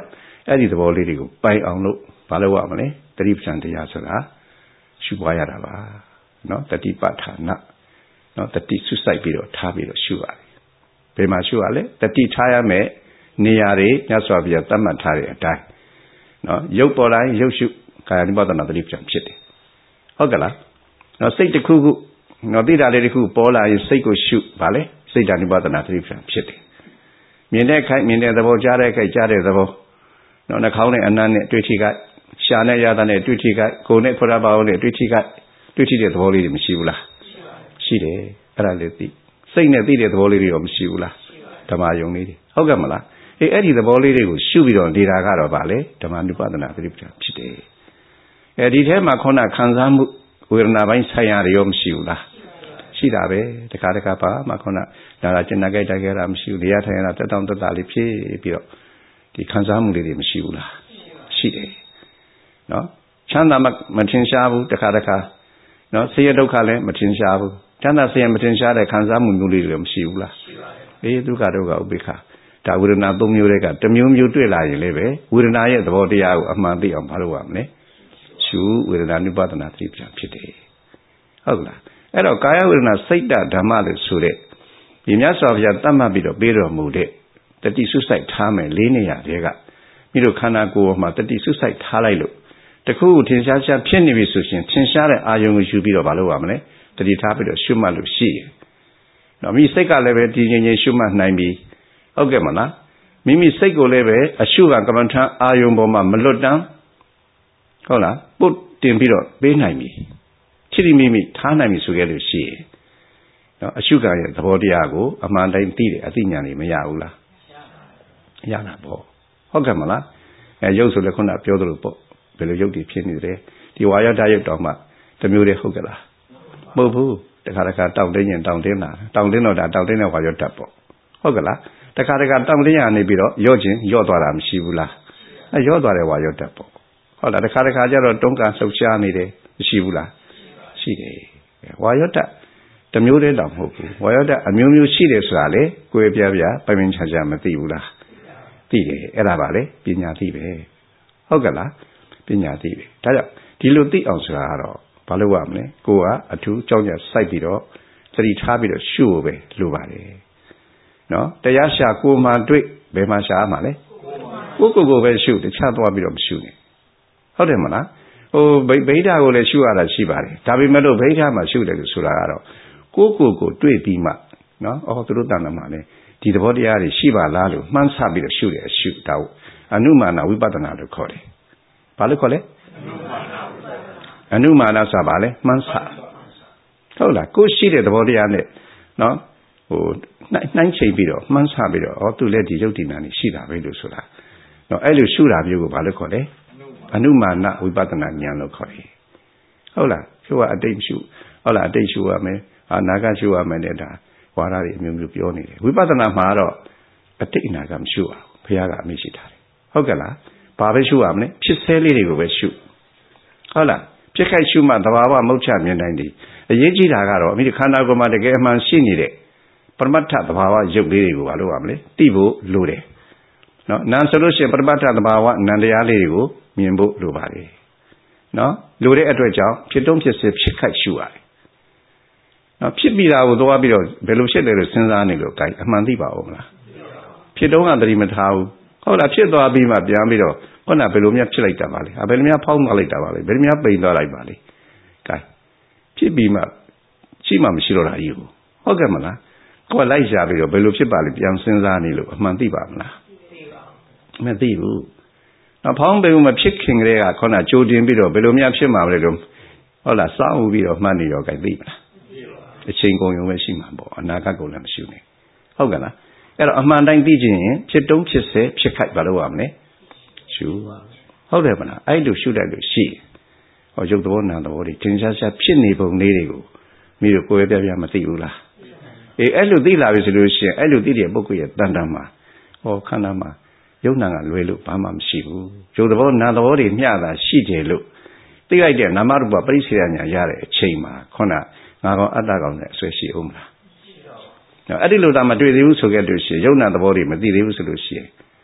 အဲ့ဒီသဘောလေးတွေကိုပိုင်အောင်လို့ဘာလို့ရမလဲတတိပဋ္ဌာန်တရားဆိုတာရှုပွားရတာပါနော်တတိပဋ္ဌာနနော်တတိဆုစိုက်ပြီးတော့ထားပြီးတော့ရှုရတယ်ဘယ်မှာရှုရလဲတတိထားရမယ်နေရာတွေညစွာပြသတ်မှတ်ထားတဲ့အတိုင်းနော်ရုပ်ပေါ်တိုင်းရုပ်ရှုကာယ ानु ပါဒနာတတိပဋ္ဌာန်ဖြစ်တယ်ဟုတ်ကဲ့လားနော်စိတ်တစ်ခုခုနော်သိတာလေးတစ်ခုပေါ်လာရင်စိတ်ကိုရှုပါလေစိတ်ဓာတ် ानु ပါဒနာတတိပဋ္ဌာန်ဖြစ်တယ်မြင်တဲ့ခိုက်မြင်တဲ့သဘောကြားတဲ့ခိုက်ကြားတဲ့သဘောနော်နှာခေါင်းနဲ့အနံ့နဲ့တွေ့ထိခိုက်ရှာနဲ့ရတာနဲ့တွေ့ထိခိုက်ကိုယ်နဲ့ခရပါအောင်နဲ့တွေ့ထိခိုက်တွေ့ထိတဲ့သဘောလေးတွေမရှိဘူးလားရှိတယ်အဲ့ဒါလေးသိစိတ်နဲ့သိတဲ့သဘောလေးတွေရောမရှိဘူးလားဓမ္မယုံလေးတွေဟုတ်ကဲ့မလားအေးအဲ့ဒီသဘောလေးတွေကိုရှုပြီးတော့နေတာကတော့ဗာလေဓမ္မ ानु ပါဒနာတတိပဋ္ဌာန်ဖြစ်တယ်အဲဒီထဲမှာခုနခံစားမှုဝေဒနာပိုင်းဆိုင်ရာတွေရောမရှိဘူးလားရှိတာပဲတခါတခါပါမှခုနဒါကကျင်နာကြိုက်တိုက်ကြတာမရှိဘူးနေရာထိုင်ရတာတက်တောင့်တက်တာလေးဖြစ်ပြီးတော့ဒီခံစားမှုလေးတွေမရှိဘူးလားရှိတယ်နော်ချမ်းသာမထင်ရှားဘူးတခါတခါနော်ဆင်းရဲဒုက္ခလည်းမထင်ရှားဘူးချမ်းသာဆင်းရဲမထင်ရှားတဲ့ခံစားမှုမျိုးလေးတွေမရှိဘူးလားအေးဒုက္ခဒုက္ခဥပိ္ပခာဒါဝေဒနာသုံးမျိုးတွေကတစ်မျိုးမျိုးတွေ့လာရင်လည်းပဲဝေဒနာရဲ့သဘောတရားကိုအမှန်သိအောင်ဘာလုပ်ရမလဲရှုဝေဒနာ ानु ပါဒနာသတိပဋ္ဌာန်ဖြစ်တယ်ဟုတ်လားအဲ့တော့ကာယဝေဒနာစိတ်ဓဓမ္မလို့ဆိုတဲ့ဒီမြတ်စွာဘုရားတတ်မှတ်ပြီးတော့ပေးတော်မူတဲ့တတိဆုစိုက်ထားမယ်လေးနေရာတွေကမိတို့ခန္ဓာကိုယ်မှာတတိဆုစိုက်ထားလိုက်လို့တခုထင်ရှားရှားဖြစ်နေပြီဆိုရှင်ထင်ရှားတဲ့အာယုံကိုယူပြီးတော့ဘာလုပ်ရမလဲတတိထားပြီးတော့ရှုမှတ်လို့ရှိရင်တော့မိစိတ်ကလည်းပဲတည်ငြိမ်ငြိမ်ရှုမှတ်နိုင်ပြီဟုတ်ကဲ့မလားမိမိစိတ်ကိုလည်းပဲအရှုကကမ္မထံအာယုံပေါ်မှာမလွတ်တမ်းဟုတ်လားပုတ်တင်ပြီးတော့ပေးနိုင်ပြီချစ်တိမိမိထားနိုင်ပြီဆိုခဲ့လို့ရှိရင်နော်အရှုကရဲ့သဘောတရားကိုအမှန်တိုင်းသိတယ်အသိဉာဏ်တွေမရဘူးလားရတာပေါ့ဟုတ်ကဲ့မလားအဲရုပ်ဆိုလည်းခုနပြောသလိုပေါ့ဘယ်လိုရုပ်တွေဖြစ်နေတယ်ဒီဝါယတရုပ်တော်မှတစ်မျိုးတည်းဟုတ်ကဲ့လားမဟုတ်ဘူးတခါတခါတောင့်တင်းရင်တောင့်တင်းလာတောင့်တင်းတော့ဒါတောင့်တင်းတဲ့ဝါယတပေါ့ဟုတ်ကဲ့လားတခါတခါတောင့်တင်းရနေပြီးတော့ရော့ခြင်းရော့သွားတာမရှိဘူးလားအဲရော့သွားတဲ့ဝါယတပေါ့ဟုတ်လားတခါတခါကျတော့တုံးကန်လှုပ်ရှားနေတယ်မရှိဘူးလားရှိတယ်ဝါယတတစ်မျိုးတည်းတော့မဟုတ်ဘူးဝါယတအမျိုးမျိုးရှိတယ်ဆိုတာလေကိုယ်ပြပြပိုင်ပိုင်ခြားခြားမသိဘူးလားသိတယ်အဲ့ဒါပါလေပညာသိပဲဟုတ်ကဲ့လားပညာသိပဲဒါကြောင့်ဒီလိုသိအောင်ဆိုတာကတော့ဘာလို့ရမလဲကိုကအထူးကြောင်းကြစိုက်ပြီးတော့သတိထားပြီးတော့ရှုဖို့ပဲလိုပါတယ်နော်တရားရှာကိုမှတွေ့ဘယ်မှာရှာမှာလဲကိုကိုကိုပဲရှုတခြားသွားပြီးတော့မရှုနဲ့ဟုတ်တယ်မလားဟိုဗိဗိဓာကိုလည်းရှုရတာရှိပါတယ်ဒါပေမဲ့လို့ဗိဓာမှာရှုတယ်လို့ဆိုတာကတော့ကိုကိုကိုတွေ့ပြီးမှနော်အော်သူတို့တဏ္ဍာမှာလည်းဒီသဘောတရားတွေရှိပါလားလို့မှန်းဆပြီးတော့ရှုတယ်အရှုဒါကိုအနုမာနဝိပဿနာလို့ခေါ်တယ်ဘာလို့ခေါ်လဲအနုမာနဆိုတာဘာလဲမှန်းဆဟုတ်လားကိုရှိတဲ့သဘောတရားနဲ့နော်ဟိုနှိုင်းချိန်ပြီးတော့မှန်းဆပြီးတော့ဩသူလည်းဒီယုတ်တိနာနေရှိတာပဲလို့ဆိုတာနော်အဲ့လိုရှုတာမျိုးကိုဘာလို့ခေါ်လဲအနုမာနဝိပဿနာဉာဏ်လို့ခေါ်တယ်ဟုတ်လားရှုကအတိတ်ရှုဟုတ်လားအတိတ်ရှုရမယ်အနာဂတ်ရှုရမယ်တဲ့ဒါဝါဒတွေအမျိုးမျိုးပြောနေတယ်ဝိပဿနာမှာတော့အတိတ်အနာဂတ်မရှုအောင်ဘုရားကအမိရှိထားတယ်ဟုတ်ကဲ့လားဘာပဲရှုရမလဲဖြစ်ဆဲလေးတွေကိုပဲရှုဟုတ်လားဖြစ်ခိုက်ရှုမှသဘာဝမုတ်ချမြင်တိုင်းဒီအရေးကြီးတာကတော့အမိခန္ဓာကိုယ်မှာတကယ်အမှန်ရှိနေတဲ့ပရမတ္ထသဘာဝရုပ်လေးတွေကိုဘာလို့ရမလဲသိဖို့လိုတယ်နော်နာမ်ဆိုလို့ရှိရင်ပရမတ္ထသဘာဝနံတရားလေးတွေကိုမြင်ဖို့လိုပါတယ်နော်လိုတဲ့အတွက်ကြောင့်ဖြစ်တုံးဖြစ်စေဖြစ်ခိုက်ရှုရတယ်နော်ဖြစ်ပြီးတာကိုသွားပြီးတော့ဘယ်လိုဖြစ်တယ်လို့စဉ်းစားနေလို့ gain အမှန်သိပါဦးမလားဖြစ်တုံးကသတိမထားဘူးဟုတ်လားဖြစ်သွားပြီးမှပြန်ပြီးတော့ခုနဘယ်လိုများဖြစ်လိုက်တာပါလဲဘယ်လိုများဖောင်းသွားလိုက်တာပါလဲဘယ်လိုများပိန်သွားလိုက်ပါလဲ gain ဖြစ်ပြီးမှရှိမှမရှိတော့တာကြီးကိုဟုတ်ကဲ့မလားကိုယ်လိုက်ရှာပြီးတော့ဘယ်လိုဖြစ်ပါလဲပြန်စဉ်းစားနေလို့အမှန်သိပါမလားမသိဘူးနော်ဖောင်းပိန်မဖြစ်ခင်ကလေးကခုနကြိုတင်ပြီးတော့ဘယ်လိုများဖြစ်မှာလဲလို့ဟုတ်လားစောင့်ဦးပြီးတော့မှတ်နေတော့ gain သိမလားအချိန်ကုန်ရုံပဲရှိမှာပေါ့အနာဂတ်ကိုလည်းမရှိနေဟုတ်ကဲ့လားအဲ့တော့အမှန်တိုင်းသိခြင်းရင်ဖြစ်တုံးဖြစ်စေဖြစ်ခိုက်ဘာလို့ရမလဲရှုဟုတ်တယ်မလားအဲ့လိုရှုတတ်လို့ရှိဟောရုပ်သဘောနာသဘောတွေသင်္ချာရှာဖြစ်နေပုံလေးတွေကိုမိတို့ကိုယ်ပြပြမသိဘူးလားအေးအဲ့လိုသိလာပြီဆိုလို့ရှိရင်အဲ့လိုသိတဲ့ပုဂ္ဂိုလ်ရဲ့တန်တန်မှာဟောခန္ဓာမှာယုံနာကလွယ်လို့ဘာမှမရှိဘူးရုပ်သဘောနာသဘောတွေမျှတာရှိတယ်လို့သိလိုက်တဲ့နာမရူပပရိစ္ဆေယညာရတဲ့အချိန်မှာခုနငါကောင်အတ္တကောင်နဲ့အဆွဲရှိအောင်မလားအဲ့ဒီလိုသာမတွေ့သေးဘူးဆိုခဲ့လို့ရှိရင်ယုံနာသဘောတွေမသိသေးဘူးဆိုလို့ရှိရင်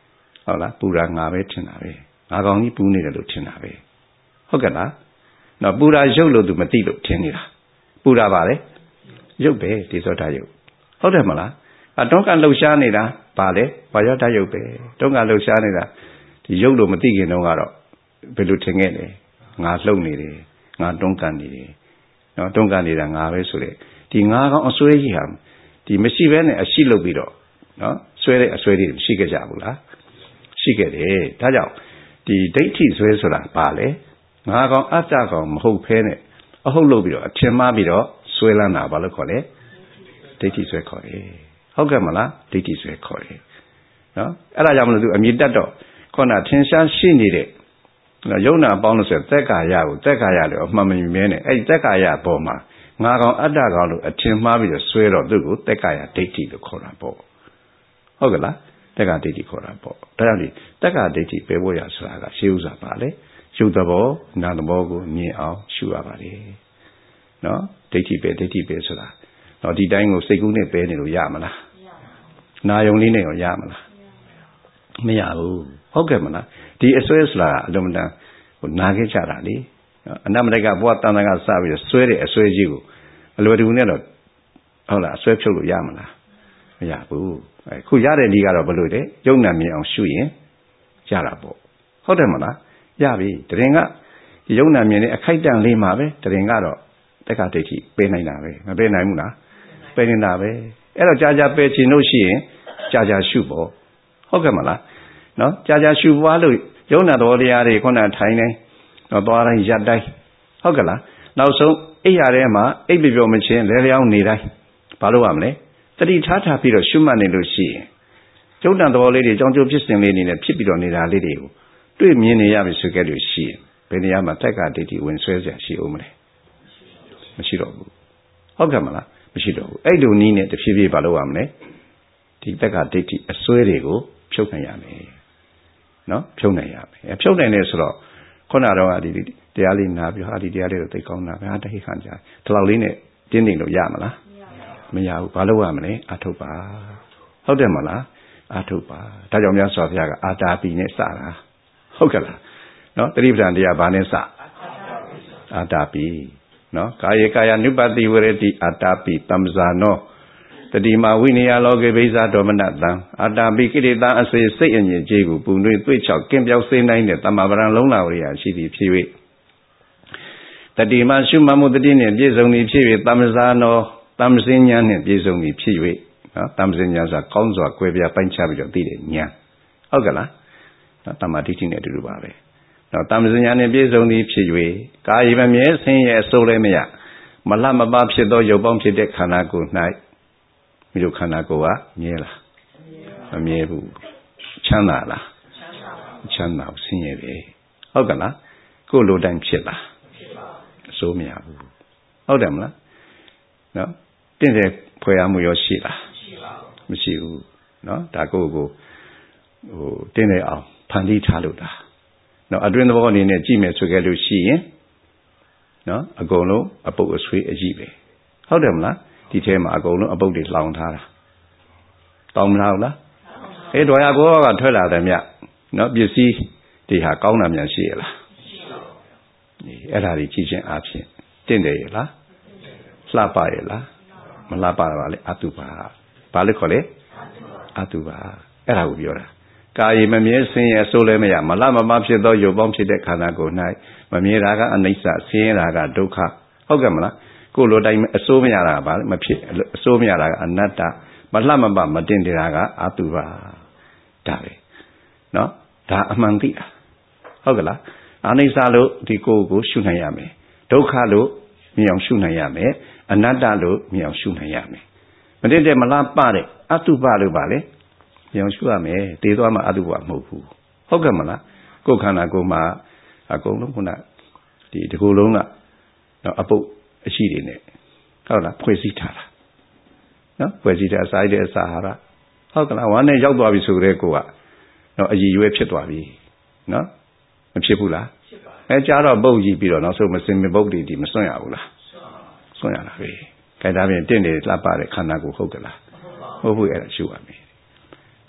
ဟုတ်လားပူရာငါပဲထင်တာပဲငါကောင်ကြီးပူနေတယ်လို့ထင်တာပဲဟုတ်ကဲ့လားနော်ပူရာရုပ်လို့သူမသိလို့ထင်နေတာပူရာပါလေရုပ်ပဲဒီသောတာရုပ်ဟုတ်တယ်မလားအတုံးကလှုပ်ရှားနေတာပါလေဘာရောဓာတ်ရုပ်ပဲတုံးကလှုပ်ရှားနေတာဒီရုပ်လို့မသိခင်တုန်းကတော့ဘယ်လိုထင်ခဲ့လဲငါလှုပ်နေတယ်ငါတုံးကန်နေတယ်နော်တုံးကန်နေတာငါပဲဆိုတဲ့ဒီငါကောင်အစွဲကြီးဟာဒီမရှိဘဲနဲ့အရှိလုပ်ပြီးတော့နော်ဆွဲတဲ့အစွဲတွေရှိခဲ့ကြဘူးလားရှိခဲ့တယ်ဒါကြောင့်ဒီဒိဋ္ဌိဆွဲဆိုတာပါလေငါကောင်အတ္တကောင်မဟုတ်ဖဲနဲ့အဟုတ်လုပ်ပြီးတော့အထင်မှားပြီးတော့ဆွဲလန်းတာဘာလို့ခေါ်လဲဒိဋ္ဌိဆွဲခေါ်တယ်ဟုတ်ကဲ့မလားဒိဋ္ဌိဆွဲခေါ်တယ်နော်အဲ့ဒါကြောင့်မလို့သူအမြင်တတ်တော့ခုနထင်ရှားရှိနေတဲ့ယုံနာပေါင်းလို့ဆိုသက်ကာယကိုသက်ကာယလို့အမှန်မမြင်မဲနဲ့အဲ့ဒီသက်ကာယပေါ်မှာငါကောင်အတ္တကောင်လို့အထင်မှားပြီးတော့ဆွဲတော့သူ့ကိုသက်ကာယဒိဋ္ဌိလို့ခေါ်တာပေါ့ဟုတ်ကဲ့လားသက်ကာဒိဋ္ဌိခေါ်တာပေါ့ဒါကြောင့်ဒီသက်ကာဒိဋ္ဌိပဲဖို့ရဆိုတာကရှေးဥစွာပါလေရုပ်သဘောနာသဘောကိုမြင်အောင်ရှုရပါတယ်နော်ဒိဋ္ဌိပဲဒိဋ္ဌိပဲဆိုတာတော့ဒီတိုင်းကိုစိတ်ကူးနဲ့ပဲနေလို့ရမလားနာယုံလေးနဲ့ရောရမလားမရဘူးဟုတ်ကဲ့မလားဒီအစွဲဆိုတာအလုံးမတန်ဟိုနာခဲ့ကြတာလေအနမတကဘဝတန်တန်ကစပြီးတော့ဆွဲတဲ့အစွဲကြီးကိုအလွယ်တကူနဲ့တော့ဟုတ်လားအစွဲဖြုတ်လို့ရမလားမရဘူးအခုရတဲ့ဒီကတော့ဘယ်လိုလဲယုံနာမြင်အောင်ရှုရင်ရတာပေါ့ဟုတ်တယ်မလားရပြီတရင်ကဒီယုံနာမြင်တဲ့အခိုက်တန့်လေးမှာပဲတရင်ကတော့တက္ကဒိဋ္ဌိပေးနိုင်တာပဲမပေးနိုင်ဘူးလားပေးနေတာပဲအဲ့တော့ကြာကြာပယ်ချင်လို့ရှိရင်ကြာကြာရှုပေါ့ဟုတ်ကဲ့မလားနော်ကြာကြာရှုပွားလို့ယုံနာတော်တရားတွေခုနထိုင်နေတော့သွားတိုင်းရက်တိုင်းဟုတ်ကဲ့လားနောက်ဆုံးအိပ်ရထဲမှာအိပ်ပြပြောမချင်းလဲလျောင်းနေတိုင်းဘာလို့ရမလဲတတိထားထားပြီးတော့ရှုမှတ်နေလို့ရှိရင်ယုံနာတော်လေးတွေကြောင်းကျိုးဖြစ်စဉ်လေးတွေနဲ့ဖြစ်ပြီးတော့နေတာလေးတွေကိုတွေ့မြင်နေရပြီဆိုခဲ့လို့ရှိရင်ဘယ်နေရာမှာတက္ကဒိဋ္ဌိဝင်ဆွဲစရာရှိအောင်မလဲမရှိတော့ဘူးဟုတ်ကဲ့မလားမရှိတော့ဘူးအဲ့လိုနည်းနဲ့တဖြည်းဖြည်းဘာလို့ရမလဲဒီတက္ကဒိဋ္ဌိအစွဲတွေကိုဖြုတ်နိုင်ရမယ်နော်ဖြုတ်နိုင်ရမယ်ဖြုတ်နိုင်တယ်ဆိုတော့ခုနတော့ဒီတရားလေးနာပြီးဟာဒီတရားလေးကိုသိကောင်းတာပဲဟာတဟိခံကြဒီလောက်လေးနဲ့တင်းနေလို့ရမလားမရဘူးဘာလို့ရမလဲအထုတ်ပါဟုတ်တယ်မလားအထုတ်ပါဒါကြောင့်များစွာဘုရားကအာတာပိနဲ့စတာဟုတ်ကဲ့လားနော်တတိပဌာန်တရားဘာနဲ့စအာတာပိနော်ကာယေကာယ ानु ပတိဝရတိအာတာပိတမ္ပဇာနောတတိမာဝိနည်းလောကေဘိဇာဒေါမနတံအာတာပိကိရိတာအစေစိတ်အငြိကြီးကိုပူနွေသွေ့ချောက်ကင်းပြောက်စေနိုင်တဲ့တမ္မာပရံလုံးလာဝရိယရှိသည်ဖြစ်၍တတိမာရှုမှတ်မှုတတိနှင့်ပြည့်စုံသည်ဖြစ်၍တမ္ပဇာနောတမ္ပစဉ္ညာနှင့်ပြည့်စုံသည်ဖြစ်၍နော်တမ္ပစဉ္ညာဆိုတာကောင်းစွာကွဲပြားပိုင်းခြားပြီးတော့သိတဲ့ဉာဏ်ဟုတ်ကဲ့လားနော်တမ္မာဒိဋ္ဌိနဲ့အတူတူပါပဲနော်တမ္ပစဉ္ညာနှင့်ပြည့်စုံသည်ဖြစ်၍ကာယမမြဲဆင်းရဲအစိုးလည်းမရမလမပဖြစ်သောရုပ်ပေါင်းဖြစ်တဲ့ခန္ဓာကိုယ်၌မိတို့ခန္ဓာကိုယ်ကမြဲလားမမြဲဘူးချမ်းသာလားချမ်းသာဆင်းရဲပဲဟုတ်ကဲ့လားကိုယ်လိုတိုင်းဖြစ်လားအစိုးမရဘူးဟုတ်တယ်မလားနော်တင့်တယ်ဖွယ်ရမှုရောရှိလားမရှိဘူးနော်ဒါကိုယ်ကိုဟိုတင်းနေအောင်ဖန်တီးထားလို့တာနော်အတွင်းသဘောအနေနဲ့ကြည့်မယ်ဆိုခဲ့လို့ရှိရင်နော်အကုန်လုံးအပုပ်အဆွေးအကြီးပဲဟုတ်တယ်မလားဒီထဲမှာအကုန်လုံးအပုပ်တွေလောင်ထားတာတောင်းမလားဟုတ်လားအဲတော်ရကောကထွက်လာတယ်မြနော်ပစ္စည်းတွေဟာကောင်းတာများရှိရလားမရှိပါဘူးဒီအဲ့ဒါတွေကြည့်ချင်းအားဖြင့်တင့်တယ်ရလားလှပရလားမလှပတာလေအတုပါဘာလို့ခေါ်လဲအတုပါအဲ့ဒါကိုပြောတာကာယမမြဲဆင်းရဲဆိုးလည်းမရမလမမဖြစ်သောရုပ်ပေါင်းဖြစ်တဲ့ခန္ဓာကိုယ်၌မမြဲတာကအနိစ္စဆင်းရဲတာကဒုက္ခဟုတ်ကဲ့မလားကိုလိုတိုင်းအစိုးမရတာကဘာလဲမဖြစ်အစိုးမရတာကအနတ္တမလှမပမတင်နေတာကအတုပါဒါပဲနော်ဒါအမှန်သိတာဟုတ်ကဲ့လားအနိစ္စလို့ဒီကိုယ်ကိုရှုနိုင်ရမယ်ဒုက္ခလို့မြင်အောင်ရှုနိုင်ရမယ်အနတ္တလို့မြင်အောင်ရှုနိုင်ရမယ်မတင်တဲ့မလားပတဲ့အတုပလို့ပါလေမြင်အောင်ရှုရမယ်တည်သွားမှအတုပမဟုတ်ဘူးဟုတ်ကဲ့မလားကိုယ်ခန္ဓာကိုယ်မှာအကုန်လုံးခုနဒီဒီကိုယ်လုံးကတော့အပုပ်အရှိတွေနဲ့ဟုတ်လားဖွဲ့စည်းထားတာနော်ဖွဲ့စည်းတဲ့အစာရတဲ့အစာဟာရဟုတ်ကလားဝမ်းနဲ့ရောက်သွားပြီဆိုတဲ့ကိုကတော့အရည်ရွယ်ဖြစ်သွားပြီနော်မဖြစ်ဘူးလားဖြစ်ပါအဲကြားတော့ပုတ်ကြည့်ပြီးတော့နောက်ဆုံးမစင်မပုတ်တွေဒီမစွန့်ရဘူးလားစွန့်ရတာပဲခိုင်တာပြင်တင့်တယ်လှပတဲ့ခန္ဓာကိုဟုတ်ကလားဟုတ်ဘူးအဲ့ဒါရှုရမယ်ဒ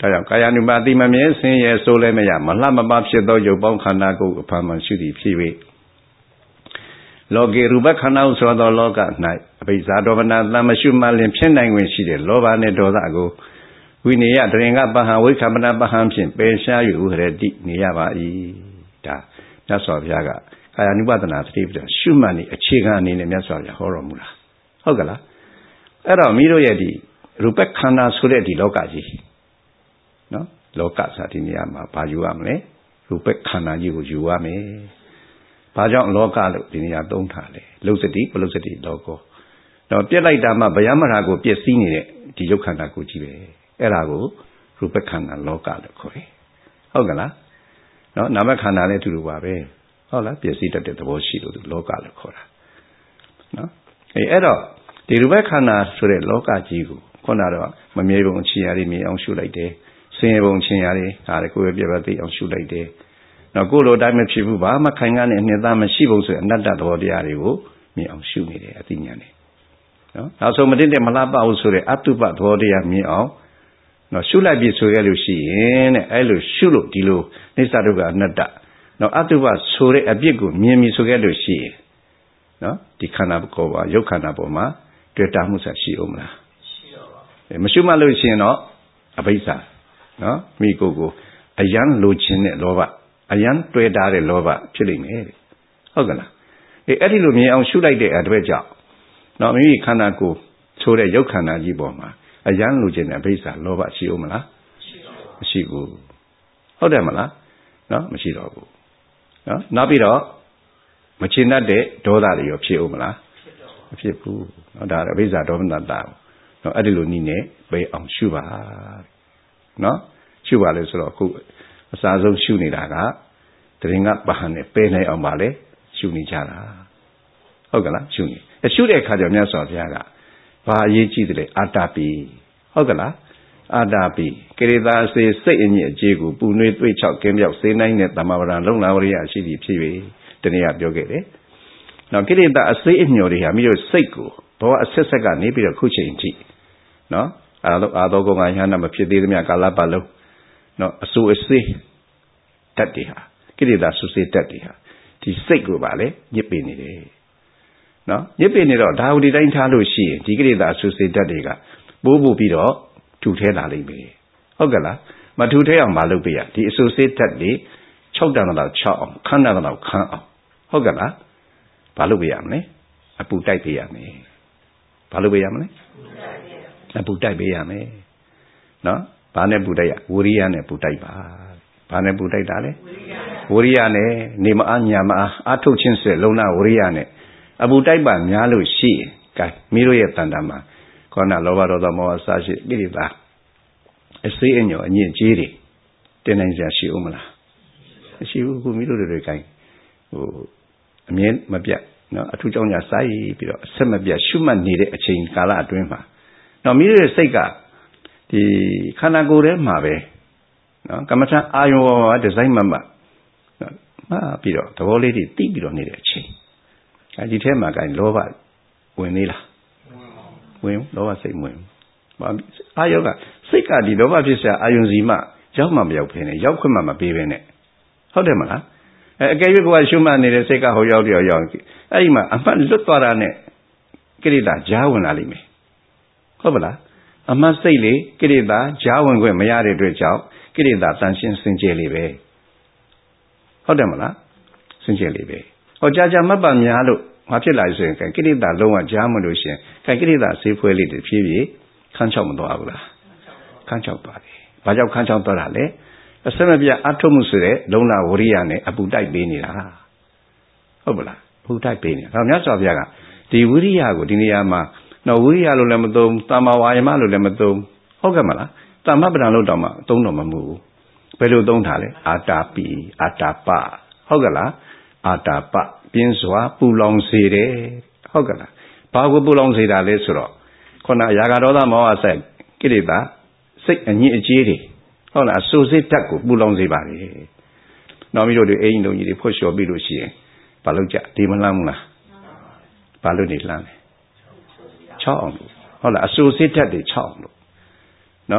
ဒါကြောင့်ကာယ ानु ပါတိမမြဲဆင်းရဲဆိုလည်းမရမလှမပဖြစ်သောရုပ်ပေါင်းခန္ဓာကိုယ်အဖန်မှရှိသည်ဖြစ်၍လောကေရူပခန္ဓာဟုဆိုသောလောက၌အဘိဇာဒေါမနတမရှိမှလင်ဖြစ်နိုင်ဝင်ရှိတဲ့လောဘနှင့်ဒေါသကိုဝိနည်းတရင်ကပဟံဝိခမနပဟံဖြင့်ပယ်ရှား၍ဥဟရတိနေရပါ၏ဒါမြတ်စွာဘုရားကကာယ ानु ပဒနာသတိပဋ္ဌာန်ရှုမှတ်နေအခြေခံအနေနဲ့မြတ်စွာဘုရားဟောတော်မူတာဟုတ်ကလားအဲ့တော့မိတို့ရဲ့ဒီရူပခန္ဓာဆိုတဲ့ဒီလောကကြီးနော်လောကဆိုဒီနေရာမှာဘာယူရမလဲရူပခန္ဓာကြီးကိုယူရမယ်ဘာကြောင့်လောကလို့ဒီနေရာသုံးထားလဲလုစတိပလုစတိလောကောတော့ပြက်လိုက်တာမှဗျာမရာကိုပြည့်စည်နေတဲ့ဒီရုပ်ခန္ဓာကိုကြီးပဲအဲ့ဒါကိုရူပခန္ဓာလောကလို့ခေါ်တယ်ဟုတ်ကလားနော်နာမခန္ဓာလည်းအတူတူပါပဲဟုတ်လားပြည့်စည်တတ်တဲ့သဘောရှိလို့လောကလို့ခေါ်တာနော်အဲအဲ့တော့ဒီရူပခန္ဓာဆိုတဲ့လောကကြီးကိုခုနတော့မမြဲပုံအခြေရာတွေမြင်အောင်ရှုလိုက်တယ်ဆင်းရဲပုံအခြေရာတွေဒါလည်းကိုယ်ပဲပြပြသိအောင်ရှုလိုက်တယ်နော်ကိုယ်လိုတိုင်းမဖြစ်ဘူးဘာမှခိုင်ခံ့တဲ့အနှစ်သားမရှိဘူးဆိုရင်အနတ္တသဘောတရားတွေကိုမြင်အောင်ရှုနေတယ်အသိဉာဏ်နဲ့နော်နောက်ဆုံးမတင်တဲ့မလှပဘူးဆိုတဲ့အတုပသဘောတရားမြင်အောင်နော်ရှုလိုက်ပြီဆိုရလို့ရှိရင်တဲ့အဲ့လိုရှုလို့ဒီလိုနိစ္စဒုက္ခအနတ္တနော်အတုပဆိုတဲ့အပြစ်ကိုမြင်ပြီဆိုခဲ့လို့ရှိရင်နော်ဒီခန္ဓာကိုယ်ပါရုပ်ခန္ဓာပေါ်မှာတွေ့တာမှုဆက်ရှိအောင်မလားရှိတော့ပါမရှုမှလို့ရှိရင်တော့အဘိဓါနော်မိကိုယ်ကိုအယံလိုချင်တဲ့လောဘအယံတွေ့တာတဲ့လောဘဖြစ်လိမ့်မယ်တဲ့ဟုတ်ကလားအဲအဲ့ဒီလိုမြင်အောင်ရှုလိုက်တဲ့အတွက်ကြောင့်နော်မိမိခန္ဓာကိုယ်ဆိုတဲ့ရုပ်ခန္ဓာကြီးပေါ်မှာအယံလိုချင်တဲ့အဘိဓါလောဘရှိအောင်မလားမရှိဘူးဟုတ်တယ်မလားနော်မရှိတော့ဘူးနော်နောက်ပြီးတော့မချင်တတ်တဲ့ဒေါသတွေရောဖြစ်အောင်မလားမဖြစ်ဘူးနော်ဒါအဘိဓါဒေါမနတာနော်အဲ့ဒီလိုနည်းနဲ့ပဲအောင်ရှုပါနော်ရှုပါလေဆိုတော့အခုအစားဆုံးရှုနေတာကတရင်ကပဟန်နဲ့ပဲနိုင်အောင်ပါလေရှုနေကြတာဟုတ်ကလားရှုနေအရှုတဲ့အခါကျမြတ်စွာဘုရားကဘာအရေးကြီးတယ်လဲအာတာပိဟုတ်ကလားအာတာပိကိရိတာစေစိတ်အညစ်အကြေးကိုပူနွေးသွေးချောက်ကင်းပြောက်စေနိုင်တဲ့သမ္မာပဒံလုံလာဝရိယရှိသည်ဖြစ်၍တနည်းအားပြောခဲ့တယ်နော်ကိရိတာအစေးအညော်တွေဟာမိတို့စိတ်ကိုဘောအဆက်ဆက်ကနေပြီးတော့ခုချိန်ထိနော်အာသောအာသောကောငါယဟနာမဖြစ်သေးသမျှကာလပတ်လုံးနော်အဆူအစေးတတ်တွေဟာကိရိတာဆူစေးတတ်တွေဟာဒီစိတ်ကိုပါလေညစ်ပင်နေတယ်နော်ညစ်ပင်နေတော့ဒါဝဒီတိုင်းထားလို့ရှိရင်ဒီကိရိတာဆူစေးတတ်တွေကပိုးပို့ပြီးတော့ထူထဲလာလိမ့်မယ်ဟုတ်ကလားမထူထဲအောင်မလုပ်ပြရဒီအဆူစေးတတ်တွေ၆တန်တော့၆အောင်ခန်းတန်တော့ခန်းအောင်ဟုတ်ကလားဘာလုပ်ပြရမလဲအပူတိုက်ပြရမယ်ဘာလုပ်ပြရမလဲအပူတိုက်ပြရမယ်နော်ဘာနဲ့ပူတိုက်ရဝရိယနဲ့ပူတိုက်ပါဘာနဲ့ပူတိုက်တာလဲဝရိယနဲ့နေမအားညာမအားအထုတ်ချင်းစေလုံနာဝရိယနဲ့အပူတိုက်ပါများလို့ရှိရင်ကဲမိတို့ရဲ့တန်တာမှာခေါဏလောဘဒေါသမောဟစရှိကိရိတာအစေးအညော်အညစ်အကြေးတွေတင်နိုင်ကြရှိဦးမလားမရှိဘူးခုမိတို့တွေကိုင်းဟိုအမြဲမပြတ်နော်အထူးကြောင့်ညာစိုက်ပြီးတော့အဆက်မပြတ်ရှုမှတ်နေတဲ့အချိန်ကာလအတွင်းမှာနော်မိတို့ရဲ့စိတ်ကဒီခန္ဓာကိုယ်ထဲမှာပဲနော်ကမ္မထအာယုံပေါ်မှာဒီဇိုင်းမမနော်မှားပြီးတော့သဘောလေးတွေတိပြီးတော့နေတဲ့အချိန်အဲဒီထဲမှာကိုင်းလောဘဝင်သေးလားဝင်လောဘစိတ်ဝင်အာယောကစိတ်ကဒီလောဘဖြစ်စရာအာယုံစီမှရောက်မှမရောက်ဖ ೇನೆ ရောက်ခွင့်မှမပေးဘဲနဲ့ဟုတ်တယ်မလားအဲအကယ်၍ကိုယ်ကရှုမှတ်နေတဲ့စိတ်ကဟိုရောက်တယ်ရောက်အဲ့ဒီမှာအမှတ်လွတ်သွားတာနဲ့ကိရိတာကြားဝင်လာလိမ့်မယ်ဟုတ်ပါလားအမှတ်စိတ်လေကိရိတာကြားဝင်ခွင့်မရတဲ့အတွက်ကြောင့်ကိရိတာတန်ရှင်းစင်ကြယ်လေးပဲဟုတ်တယ်မလားစင်ကြယ်လေးပဲဟောကြာကြာမှတ်ပါများလို့မဖြစ်လာဆိုရင်ကိရိတာလုံးဝကြားမလို့ရှင်ကိရိတာဆေးဖွဲလေးတွေဖြည်းဖြည်းခန်းချောက်မသွားဘူးလားခန်းချောက်သွားတယ်ဘာကြောင့်ခန်းချောက်သွားတာလဲအစမပြအထုမှုဆိုတဲ့လုံလဝရိယနဲ့အပူတိုက်ပေးနေတာဟုတ်ပါလားအပူတိုက်ပေးနေတာဒါမြတ်စွာဘုရားကဒီဝိရိယကိုဒီနေရာမှာနော်ဝိရိယလို့လည်းမသုံးတမ္မာဝါယမလို့လည်းမသုံးဟုတ်ကဲ့မလားတမ္မပဒံလို့တောင်မှသုံးတော့မမှုဘူးဘယ်လိုသုံးထားလဲအာတာပိအာတာပဟုတ်ကဲ့လားအာတာပပြင်းစွာပူလောင်စေတယ်ဟုတ်ကဲ့လားဘာကိုပူလောင်စေတာလဲဆိုတော့ခုနရာဂဒေါသမောဟဆိုင်ကိလေသာစိတ်အညစ်အကြေးတွေဟုတ်လားအဆူစိတ်ဓာတ်ကိုပူလောင်စေပါလေနောက်ပြီးတော့ဒီအင်းလုံးကြီးတွေဖွက်လျှော်ပြီးလို့ရှိရင်ဘာလို့ကြဒီမလှမ်းဘူးလားဘာလို့နေလှမ်းလဲ၆အောင်လို့ဟုတ်လားအဆူစိတ်ဓာတ်တွေ၆အောင်လို့နော်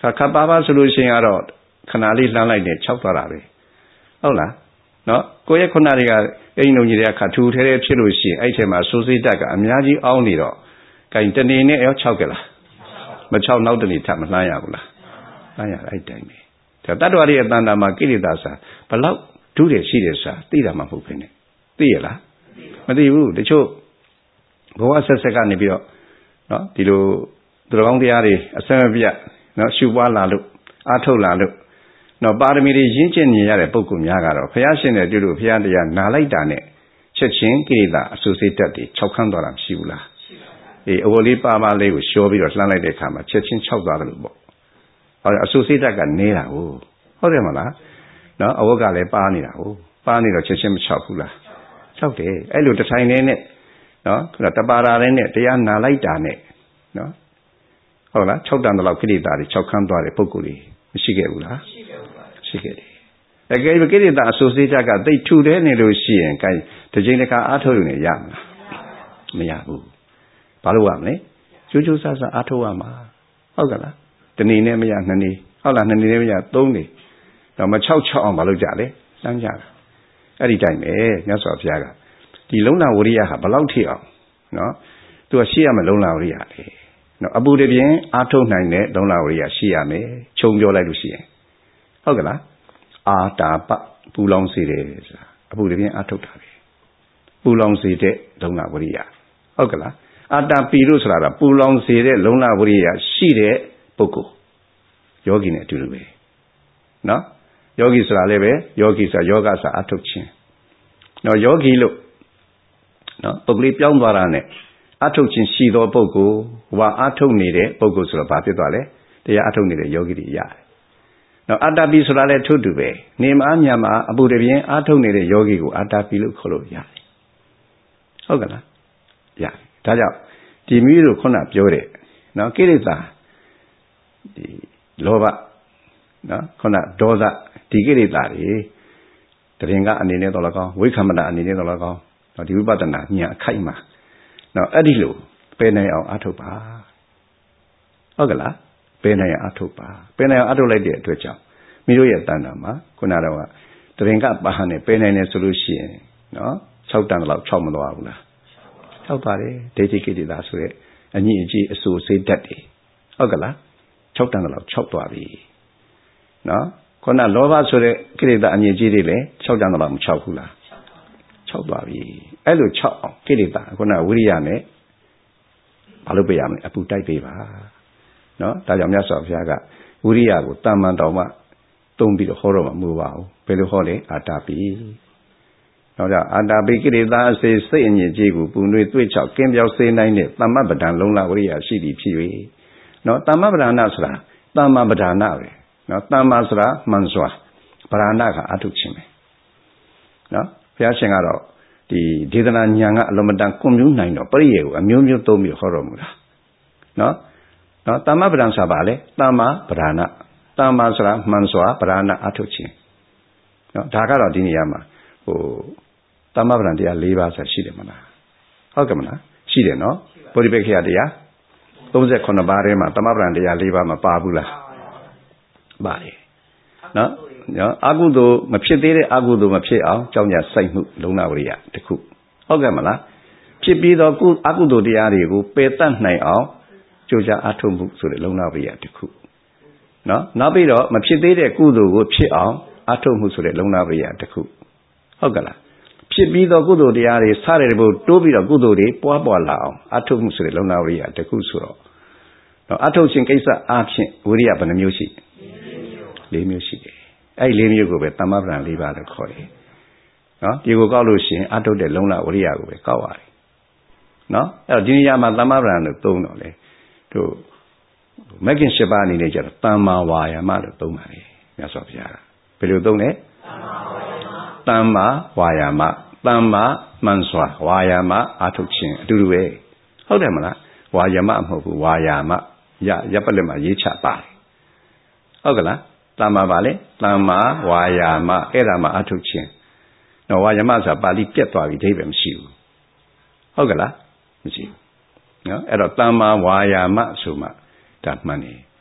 ခပ်ပါပါဆိုလို့ရှိရင်ကတော့ခဏလေးလှမ်းလိုက်နဲ့ခြောက်သွားတာပဲဟုတ်လားနော်ကိုယ့်ရဲ့ခုနတွေကအိမ်လုံးကြီးတွေကခထူထဲထဲဖြစ်လို့ရှိရင်အဲ့ထဲမှာစိုးစိတ်တက်ကအများကြီးအောင်းနေတော့ဂိုင်တနေနဲ့ရောခြောက်ကြလားမခြောက်နောက်တနေ့ထပ်မလှမ်းရဘူးလားလှမ်းရအဲ့တိုင်းပဲဒါတတ္တဝါရဲ့အတန်တာမှာကိလေသာစာဘလောက်ဒုတယ်ရှိတယ်ဆိုတာသိတာမှမဟုတ်ဘဲနဲ့သိရလားမသိဘူးတချို့ဘဝဆက်ဆက်ကနေပြီးတော့နော်ဒီလိုသူတော်ကောင်းတရားတွေအစမပြတ်နော်ရှုပွားလာလို့အားထုတ်လာလို့နော်ပါရမီတွေရင့်ကျက်နေရတဲ့ပုဂ္ဂိုလ်များကတော့ဘုရားရှင်နဲ့တွေ့လို့ဘုရားတရားနာလိုက်တာနဲ့ချက်ချင်းကိလေသာအဆူစိတ်တက်တွေခြောက်ခမ်းသွားတာမရှိဘူးလားအေးအဝလေးပါပါလေးကိုလျှောပြီးတော့လှမ်းလိုက်တဲ့အခါမှာချက်ချင်းခြောက်သွားတယ်လို့ပေါ့ဟောအဆူစိတ်တက်ကနေတာကိုဟုတ်တယ်မလားနော်အဝတ်ကလည်းပါနေတာကိုပါနေတော့ချက်ချင်းမခြောက်ဘူးလားခြောက်တယ်အဲ့လိုတထိုင်နေနဲ့နော်တပါရာလေးနဲ့တရားနာလိုက်တာနဲ့နော်ဟုတ်လားခြောက်တန်တော့ကိလေသာတွေခြောက်ခမ်းသွားတဲ့ပုဂ္ဂိုလ်တွေမရှိခဲ့ဘူးလားရှိခဲ့ပါဘူးရှိခဲ့တယ်အကယ်၍ကိလေသာအဆူစိတ်တက်ကသိထူတယ်နေလို့ရှိရင်ကဲတစ်ချိန်တစ်ခါအားထုတ်ရုံနဲ့ရမလားမရဘူးဘာလို့ရမလဲကျိုးကျိုးဆဆအားထုတ်ရမှာဟုတ်ကလားတနေ့နဲ့မရနှစ်နေ့ဟုတ်လားနှစ်နေ့နဲ့မရသုံးနေ့တော့မချောက်ချောက်အောင်မလုပ်ကြလေစမ်းကြတာအဲ့ဒီတိုင်းပဲမြတ်စွာဘုရားကဒီလုံလဝရိယဟာဘလောက်ထိအောင်နော်သူကရှိရမယ်လုံလဝရိယလေနော်အပူတပြင်းအားထုတ်နိုင်တဲ့လုံလဝရိယရှိရမယ်ခြုံပြောလိုက်လို့ရှိရင်ဟုတ်ကလားအာတာပပူလောင်စေတယ်ဆိုတာအပူတပြင်းအားထုတ်တာပဲပူလောင်စေတဲ့လုံလဝရိယဟုတ်ကလားအာတာပီလို့ဆိုတာကပူလောင်စေတဲ့လုံလဝရိယရှိတဲ့ပုဂ္ဂိုလ်ယောဂီနဲ့အတူတူပဲနော်ယောဂီဆိုတာလည်းပဲယောဂီဆိုတာယောဂဆိုတာအထုတ်ခြင်းနော်ယောဂီလို့နော်ပုဂ္ဂလိပြောင်းသွားတာနဲ့အထုတ်ခြင်းရှိသောပုဂ္ဂိုလ်ဝါအထုတ်နေတဲ့ပုဂ္ဂိုလ်ဆိုတော့ဘာဖြစ်သွားလဲတရားအထုတ်နေတဲ့ယောဂီတွေရတယ်နော်အတ္တပိဆိုတာလည်းထို့တူပဲနေမအားညမှာအပူတပြင်းအထုတ်နေတဲ့ယောဂီကိုအတ္တပိလို့ခေါ်လို့ရတယ်ဟုတ်ကလားရတယ်ဒါကြောင့်ဒီမိတို့ခုနပြောတဲ့နော်ကိလေသာဒီလောဘနော်ခုနဒေါသဒီကိလေသာတွေတရင်ကအနေနဲ့တော့လကောင်းဝိက္ခမတအနေနဲ့တော့လကောင်းနော်ဒီဝိပဿနာဉာဏ်အခိုက်မှာနော်အဲ့ဒီလိုပယ်နိုင်အောင်အထုတ်ပါဟုတ်ကလားပယ်နိုင်အောင်အထုတ်ပါပယ်နိုင်အောင်အထုတ်လိုက်တဲ့အတွက်ကြောင့်မိတို့ရဲ့တဏ္ဍာမှာခုနတော့တရင်ကပါဟန်နဲ့ပယ်နိုင်တယ်ဆိုလို့ရှိရင်နော်၆တန်လောက်၆မသွားဘူးလား၆ပါတယ်ဒိဋ္ဌိကိလေသာဆိုတဲ့အညစ်အကြေးအဆူစိတ်ဓာတ်တွေဟုတ်ကလား၆တန်လောက်၆သွားပြီနော်ခုနလောဘဆိုတဲ့ကိလေသာအညစ်အကြေးတွေလည်း၆တန်လောက်မ၆ဘူးလား၆သွားပြီအဲ့လို၆အောင်ကိလေသာခုနဝိရိယနဲ့ဘာလို့ပြရမလဲအပူတိုက်ပေးပါနော်ဒါကြောင့်မြတ်စွာဘုရားကဝိရိယကိုတမ္မန်တော်မှသုံးပြီးတော့ဟောတော့မှမဟုတ်ပါဘူးဘယ်လိုဟောလဲအာတာပိနောက်ကြအာတာပိကိလေသာအစေစိတ်အညစ်အကြေးကိုပူနွေးတွေ့ချောက်ကင်းပြောက်စေနိုင်တဲ့သမ္မပဒံလုံးလဝိရိယရှိသည်ဖြစ်၍နော်သမ္မပဒနာဆိုတာသမ္မာပဒနာပဲနော်သမ္မာဆိုတာမှန်စွာပဒနာကအထုခြင်းပဲနော်ဘုရားရှင်ကတော့ဒီဒေသနာဉာဏ်ကအလုံးမတန်ကွန်မြူးနိုင်တော့ပရိယေကိုအမျိုးမျိုးသုံးပြီးဟောတော်မူတာနော်နော်သမ္မာပဒံဆိုတာဘာလဲသမ္မာပဒနာသမ္မာဆိုတာမှန်စွာပဒနာအထုခြင်းနော်ဒါကတော့ဒီနေရာမှာဟိုသမ္မာပဒံတရား၄ပါးဆိုရှိတယ်မလားဟုတ်ကဲ့မလားရှိတယ်နော်ဗောဓိပက္ခယတရား၃၈ပါးထဲမှာသမ္မာပဒံတရား၄ပါးမပါဘူးလားပါတယ်နော်နော်အကုသိုလ်မဖြစ်သေးတဲ့အကုသိုလ်မဖြစ်အောင်ကြောင်းကြစိုက်မှုလုံလဝရိယတခုဟုတ်ကဲ့မလားဖြစ်ပြီးတော့ကုအကုသိုလ်တရားတွေကိုပယ်တတ်နိုင်အောင်ကြိုးစားအထုတ်မှုဆိုတဲ့လုံလဝရိယတခုနော်နောက်ပြီးတော့မဖြစ်သေးတဲ့ကုသိုလ်ကိုဖြစ်အောင်အထုတ်မှုဆိုတဲ့လုံလဝရိယတခုဟုတ်ကဲ့လားဖြစ်ပြီးတော့ကုသိုလ်တရားတွေစတဲ့ဘုတိုးပြီးတော့ကုသိုလ်တွေပွားပွားလာအောင်အထုတ်မှုဆိုတဲ့လုံလဝရိယတခုဆိုတော့နော်အထုတ်ခြင်းကိစ္စအားဖြင့်ဝိရိယဘယ်နှမျိုးရှိ၄မျိုးရှိတယ်အဲ့ဒီ၄မျိုးကိုပဲသမ္မာပဒံ၄ပါးလို့ခေါ်တယ်နော်ဒီကိုကောက်လို့ရှိရင်အထုတ်တဲ့လုံလဝရိယကိုပဲကောက်ရတယ်နော်အဲ့တော့ဒီနေရာမှာသမ္မာပဒံလို့သုံးတော့လေတို့မဂ္ဂင်၈ပါးအနေနဲ့ကျတော့သမ္မာဝါယာမလို့သုံးပါတယ်မြတ်စွာဘုရားကဘယ်လိုသုံးလဲသမ္မာဝါယာမသမ္မာမှန်စွာဝါယာမအထုတ်ခြင်းအတူတူပဲဟုတ်တယ်မလားဝါယာမမဟုတ်ဘူးဝါယာမရရပလက်မှာရေးချပါတယ်ဟုတ်ကလားသမ္မာပါလေသမ္မာဝါယာမအဲ့ဒါမှအထုတ်ခြင်းနော်ဝါယာမဆိုတာပါဠိပြတ်သွားပြီအဓိပ္ပာယ်မရှိဘူးဟုတ်ကလားမရှိဘူးနော်အဲ့တော့သမ္မာဝါယာမဆိုမှဒါမှန်တယ်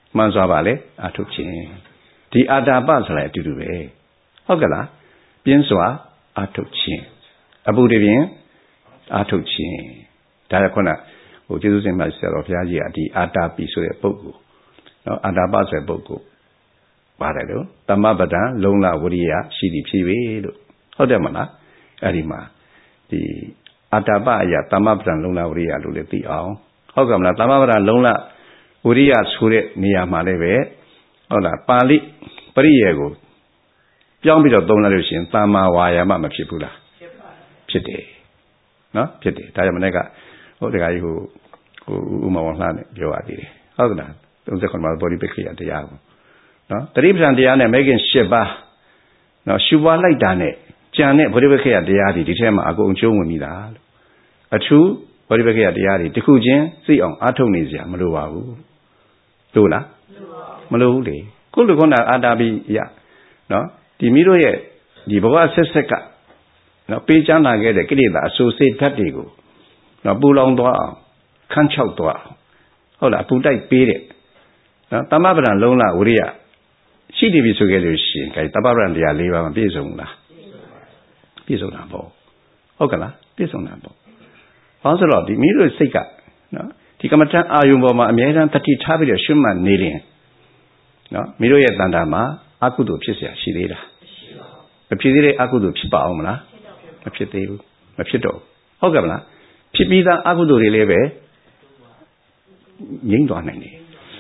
မှန်စွာပါလေအထုတ်ခြင်းဒီအာတာပဆိုလည်းအတူတူပဲဟုတ်ကဲ့လားပြင်းစွာအထုတ်ခြင်းအပူတပြင်းအထုတ်ခြင်းဒါကခုနဟိုကျေးဇူးရှင်မဆရာတော်ဘုရားကြီးကဒီအာတာပိဆိုတဲ့ပုဂ္ဂိုလ်နော်အာတာပဆိုတဲ့ပုဂ္ဂိုလ်ပါတယ်လို့တမ္မပဒံလုံလဝရိယရှိသည်ဖြစ်၍လို့ဟုတ်တယ်မလားအဲ့ဒီမှာဒီအာတာပအရာတမ္မပဒံလုံလဝရိယလို့လည်းသိအောင်ဟုတ်ကဲ့မလားတမ္မပဒံလုံလဝရိယဆိုတဲ့နေရာမှာလည်းပဲဟုတ်လားပါဠိပရိယေကိုပြောင်းပြီးတော့သုံးလိုက်လို့ရှိရင်သမ္မာဝါယာမမဖြစ်ဘူးလားဖြစ်တယ်နော်ဖြစ်တယ်ဒါကြောင့်မနေ့ကဟိုတခါကြီးဟိုဟိုဥမဝလှနဲ့ပြောရသေးတယ်ဟုတ်ကလားသုံးဆယ်ခုမှာဘောဓိပက္ခိယတရားကိုနော်တတိပ္ပံတရားနဲ့မဲခင်၈ပါးနော်ရှုပွားလိုက်တာနဲ့ကြံတဲ့ဘောဓိပက္ခိယတရားတွေဒီထဲမှာအကုန်ကျုံးဝင်ပြီလားလို့အထူးဘောဓိပက္ခိယတရားတွေတစ်ခုချင်းသိအောင်အားထုတ်နေစရာမလိုပါဘူးလို့လားမလိုဘူးလေခုလူကနာအာတာပိယနော်ဒီမိတို့ရဲ့ဒီဘဝဆက်ဆက်ကနော်ပေးချမ်းလာခဲ့တဲ့ကိလေသာအဆိုးစိတ်ဓာတ်တွေကိုနော်ပူလောင်သွားအောင်ခန်းချောက်သွားအောင်ဟုတ်လားပူတိုက်ပေးတဲ့နော်တမ္မပဒံလုံးလဝရိယရှိတယ်ပြီဆိုခဲ့လို့ရှိရင်အဲတမ္မပဒံတရား၄ပါးမပြည့်စုံဘူးလားပြည့်စုံတာပေါ့ဟုတ်ကလားပြည့်စုံတာပေါ့ဘာလို့ဆိုတော့ဒီမိတို့စိတ်ကနော်ဒီကမ္မထအာယုံပေါ်မှာအမြဲတမ်းတတိထားပြီးတော့ရှုမှတ်နေရင်နော်မိတို့ရဲ့တန်တာမှာအကုသိုလ်ဖြစ်เสียရှိသေးလားမဖြစ်သေးတဲ့အကုသိုလ်ဖြစ်ပါအောင်မလားမဖြစ်သေးဘူးမဖြစ်တော့ဟုတ်ကဲ့မလားဖြစ်ပြီးသားအကုသိုလ်တွေလည်းပဲငြိမ့်သွားနိုင်တယ်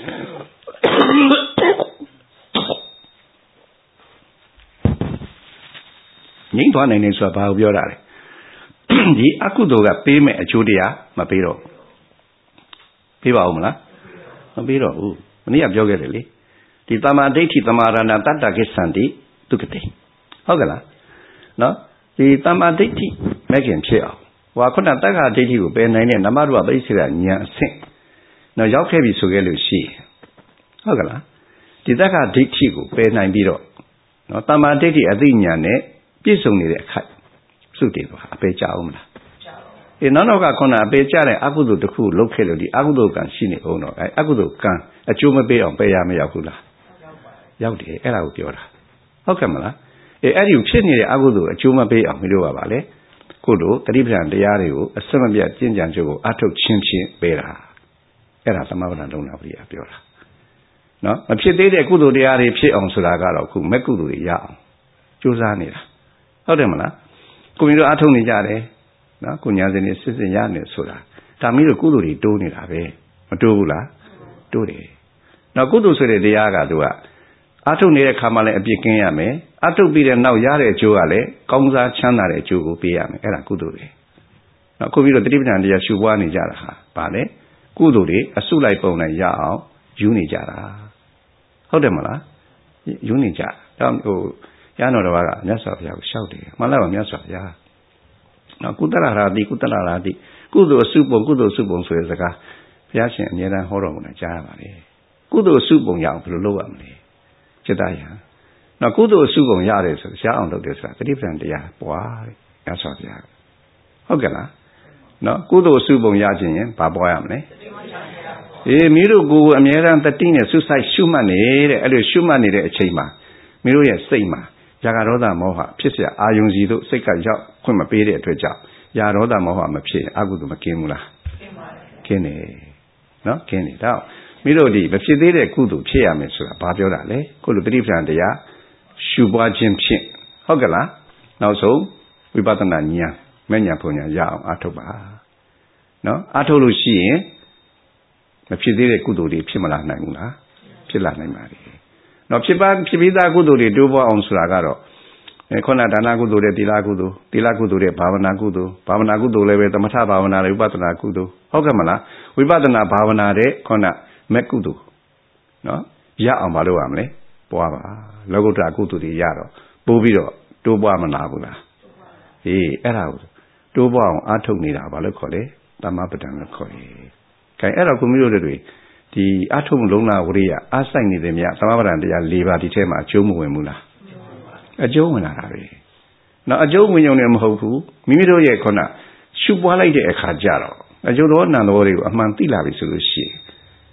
ငြိမ့်သွားနိုင်တယ်ဆိုတာဘာကိုပြောတာလဲဒီအကုသိုလ်ကပေးမဲ့အကျိုးတရားမပေးတော့ပေးပါဦးမလားမပေးတော့ဘူးမနေ့ကပြောခဲ့တယ်လေဒီတမာဒိဋ္ဌိတမာရဏတတ္တကိစ္ဆန္တိဒုက္ခတိဟုတ်ကလားနော်ဒီတမာဒိဋ္ဌိမဲ့ခင်ဖြစ်အောင်ဟိုခုနတက္ကဒိဋ္ဌိကိုပယ်နိုင်တဲ့နမရူပပရိစ္ဆေဒဉာဏ်အဆင့်နော်ရောက်ခဲ့ပြီဆိုခဲ့လို့ရှိဟုတ်ကလားဒီတက္ကဒိဋ္ဌိကိုပယ်နိုင်ပြီးတော့နော်တမာဒိဋ္ဌိအသိဉာဏ်နဲ့ပြည့်စုံနေတဲ့အခိုက်စုတည်သွားအပေကြအောင်မလားအေးနောက်နောက်ကခုနအပေကြတဲ့အကုသိုလ်တစ်ခုလုပ်ခဲ့လို့ဒီအကုသိုလ်ကံရှိနေအောင်တော့အဲအကုသိုလ်ကံအကျိုးမပေးအောင်ပယ်ရမရောက်ဘူးလားရောက်တယ်အဲ့ဒါကိုပြောတာဟုတ်ကဲ့မလားအေးအဲ့ဒီဖြစ်နေတဲ့အကုသိုလ်အကျိုးမပေးအောင်မလို့ပါပါလေခုလိုတတိပ္ပံတရားတွေကိုအစမပြတ်ကျင့်ကြံကြိုးကိုအထုတ်ချင်းချင်းပေးတာအဲ့ဒါသမဗဒံလုံးလာပရိယာပြောတာနော်မဖြစ်သေးတဲ့ကုသိုလ်တရားတွေဖြစ်အောင်ဆိုတာကတော့ခုမဲ့ကုသိုလ်တွေရအောင်ကြိုးစားနေတာဟုတ်တယ်မလားကိုမျိုးတို့အထုတ်နေကြတယ်နော်ကိုညာစင်နေစစ်စစ်ရနေဆိုတာဒါမီးတို့ကုသိုလ်တွေတိုးနေတာပဲမတိုးဘူးလားတိုးတယ်နော်ကုသိုလ်ဆိုတဲ့တရားကသူကအထုတ်နေတဲ့ခါမှလည်းအပြစ်ကင်းရမယ်အထုတ်ပြီးတဲ့နောက်ရတဲ့အကျိုးကလည်းကောင်းစားချမ်းသာတဲ့အကျိုးကိုပေးရမယ်အဲ့ဒါကုသိုလ်တွေနော်ကိုပြီးတော့တတိပ္ပံတရားရှုပွားနေကြတာဟာဗာလေကုသိုလ်တွေအစုလိုက်ပုံလိုက်ရအောင်ယူနေကြတာဟုတ်တယ်မလားယူနေကြတော့ဟိုရတော်တော်ကမြတ်စွာဘုရားကိုရှောက်တယ်မှန်လားပါမြတ်စွာဘုရားနော်ကုသလရာတိကုသလရာတိကုသိုလ်အစုပုံကုသိုလ်အစုပုံဆိုတဲ့စကားဘုရားရှင်အမြဲတမ်းဟောတော်မူတာကြားရပါတယ်ကုသိုလ်အစုပုံရအောင်ဘယ်လိုလုပ်ရမလဲจิตယံနော်ကုသိုလ်အစုပုံရတယ်ဆိုရှားအောင်လုပ်တယ်ဆိုတာတတိပ္ပံတရားပွားတဲ့မြတ်စွာဘုရားဟုတ်ကဲ့လားနော်ကုသိုလ်အစုပုံရခြင်းရင်ဘာပွားရမလဲအေးမိတို့ကိုယ်ကိုအမြဲတမ်းတတိနဲ့ဆုဆိုင်ရှုမှတ်နေတဲ့အဲ့လိုရှုမှတ်နေတဲ့အချိန်မှာမိတို့ရဲ့စိတ်မှာယာဂဒေါသမောဟဖြစ်เสียအာယုံစီတို့စိတ်ကရောက်ခွင့်မပေးတဲ့အတွက်ကြောင့်ယာဒေါသမောဟမဖြစ်အကုသိုလ်မကင်းဘူးလားကင်းတယ်နော်ကင်းတယ်ဒါမိတို့ဒီမဖြစ်သေးတဲ့ကုသိုလ်ဖြစ်ရမယ်ဆိုတာဘာပြောတာလဲခုလိုတတိပ္ပံတရားရှုပွားခြင်းဖြင့်ဟုတ်ကဲ့လားနောက်ဆုံးဝိပဿနာဉာဏ်မဲ့ဉာဏ်ပုံဉာဏ်ရအောင်အားထုတ်ပါနော်အားထုတ်လို့ရှိရင်မဖြစ်သေးတဲ့ကုသိုလ်တွေဖြစ်မလာနိုင်ဘူးလားဖြစ်လာနိုင်ပါလေနော်ဖြစ်ပါဖြစ်ပြီးသားကုသိုလ်တွေတိုးပွားအောင်ဆိုတာကတော့အဲခုနဒါနကုသိုလ်တွေသီလကုသိုလ်သီလကုသိုလ်တွေဘာဝနာကုသိုလ်ဘာဝနာကုသိုလ်လည်းပဲသမထဘာဝနာတွေဝိပဿနာကုသိုလ်ဟုတ်ကဲ့မလားဝိပဿနာဘာဝနာတဲ့ခုနမဲ့ကုသိုလ်နော်ရအောင်မလုပ်ရမလဲပွားပါလောကုတ္တရာကုသိုလ်တွေရတော့ပိုးပြီးတော့တိုးပွားမလာဘူးလားအေးအဲ့ဒါကိုတိုးပွားအောင်အားထုတ်နေတာဘာလို့ခေါ်လဲသမ္မာပဒံလို့ခေါ်တယ်။ခိုင်အဲ့တော့ကိုမျိုးတို့တွေဒီအထုံလုံးလာဝရိယအားဆိုင်နေတယ်မြတ်သမဗဒံတရား၄ပါးဒီထဲမှာအကျိုးမဝင်ဘူးလားအကျိုးဝင်လာတာပဲနော်အကျိုးဝင်ုံနဲ့မဟုတ်ဘူးမိမိတို့ရဲ့ခုနရှုပွားလိုက်တဲ့အခါကျတော့အကျိုးတော်နံတော်တွေကိုအမှန်သိလာပြီဆိုလို့ရှိရင်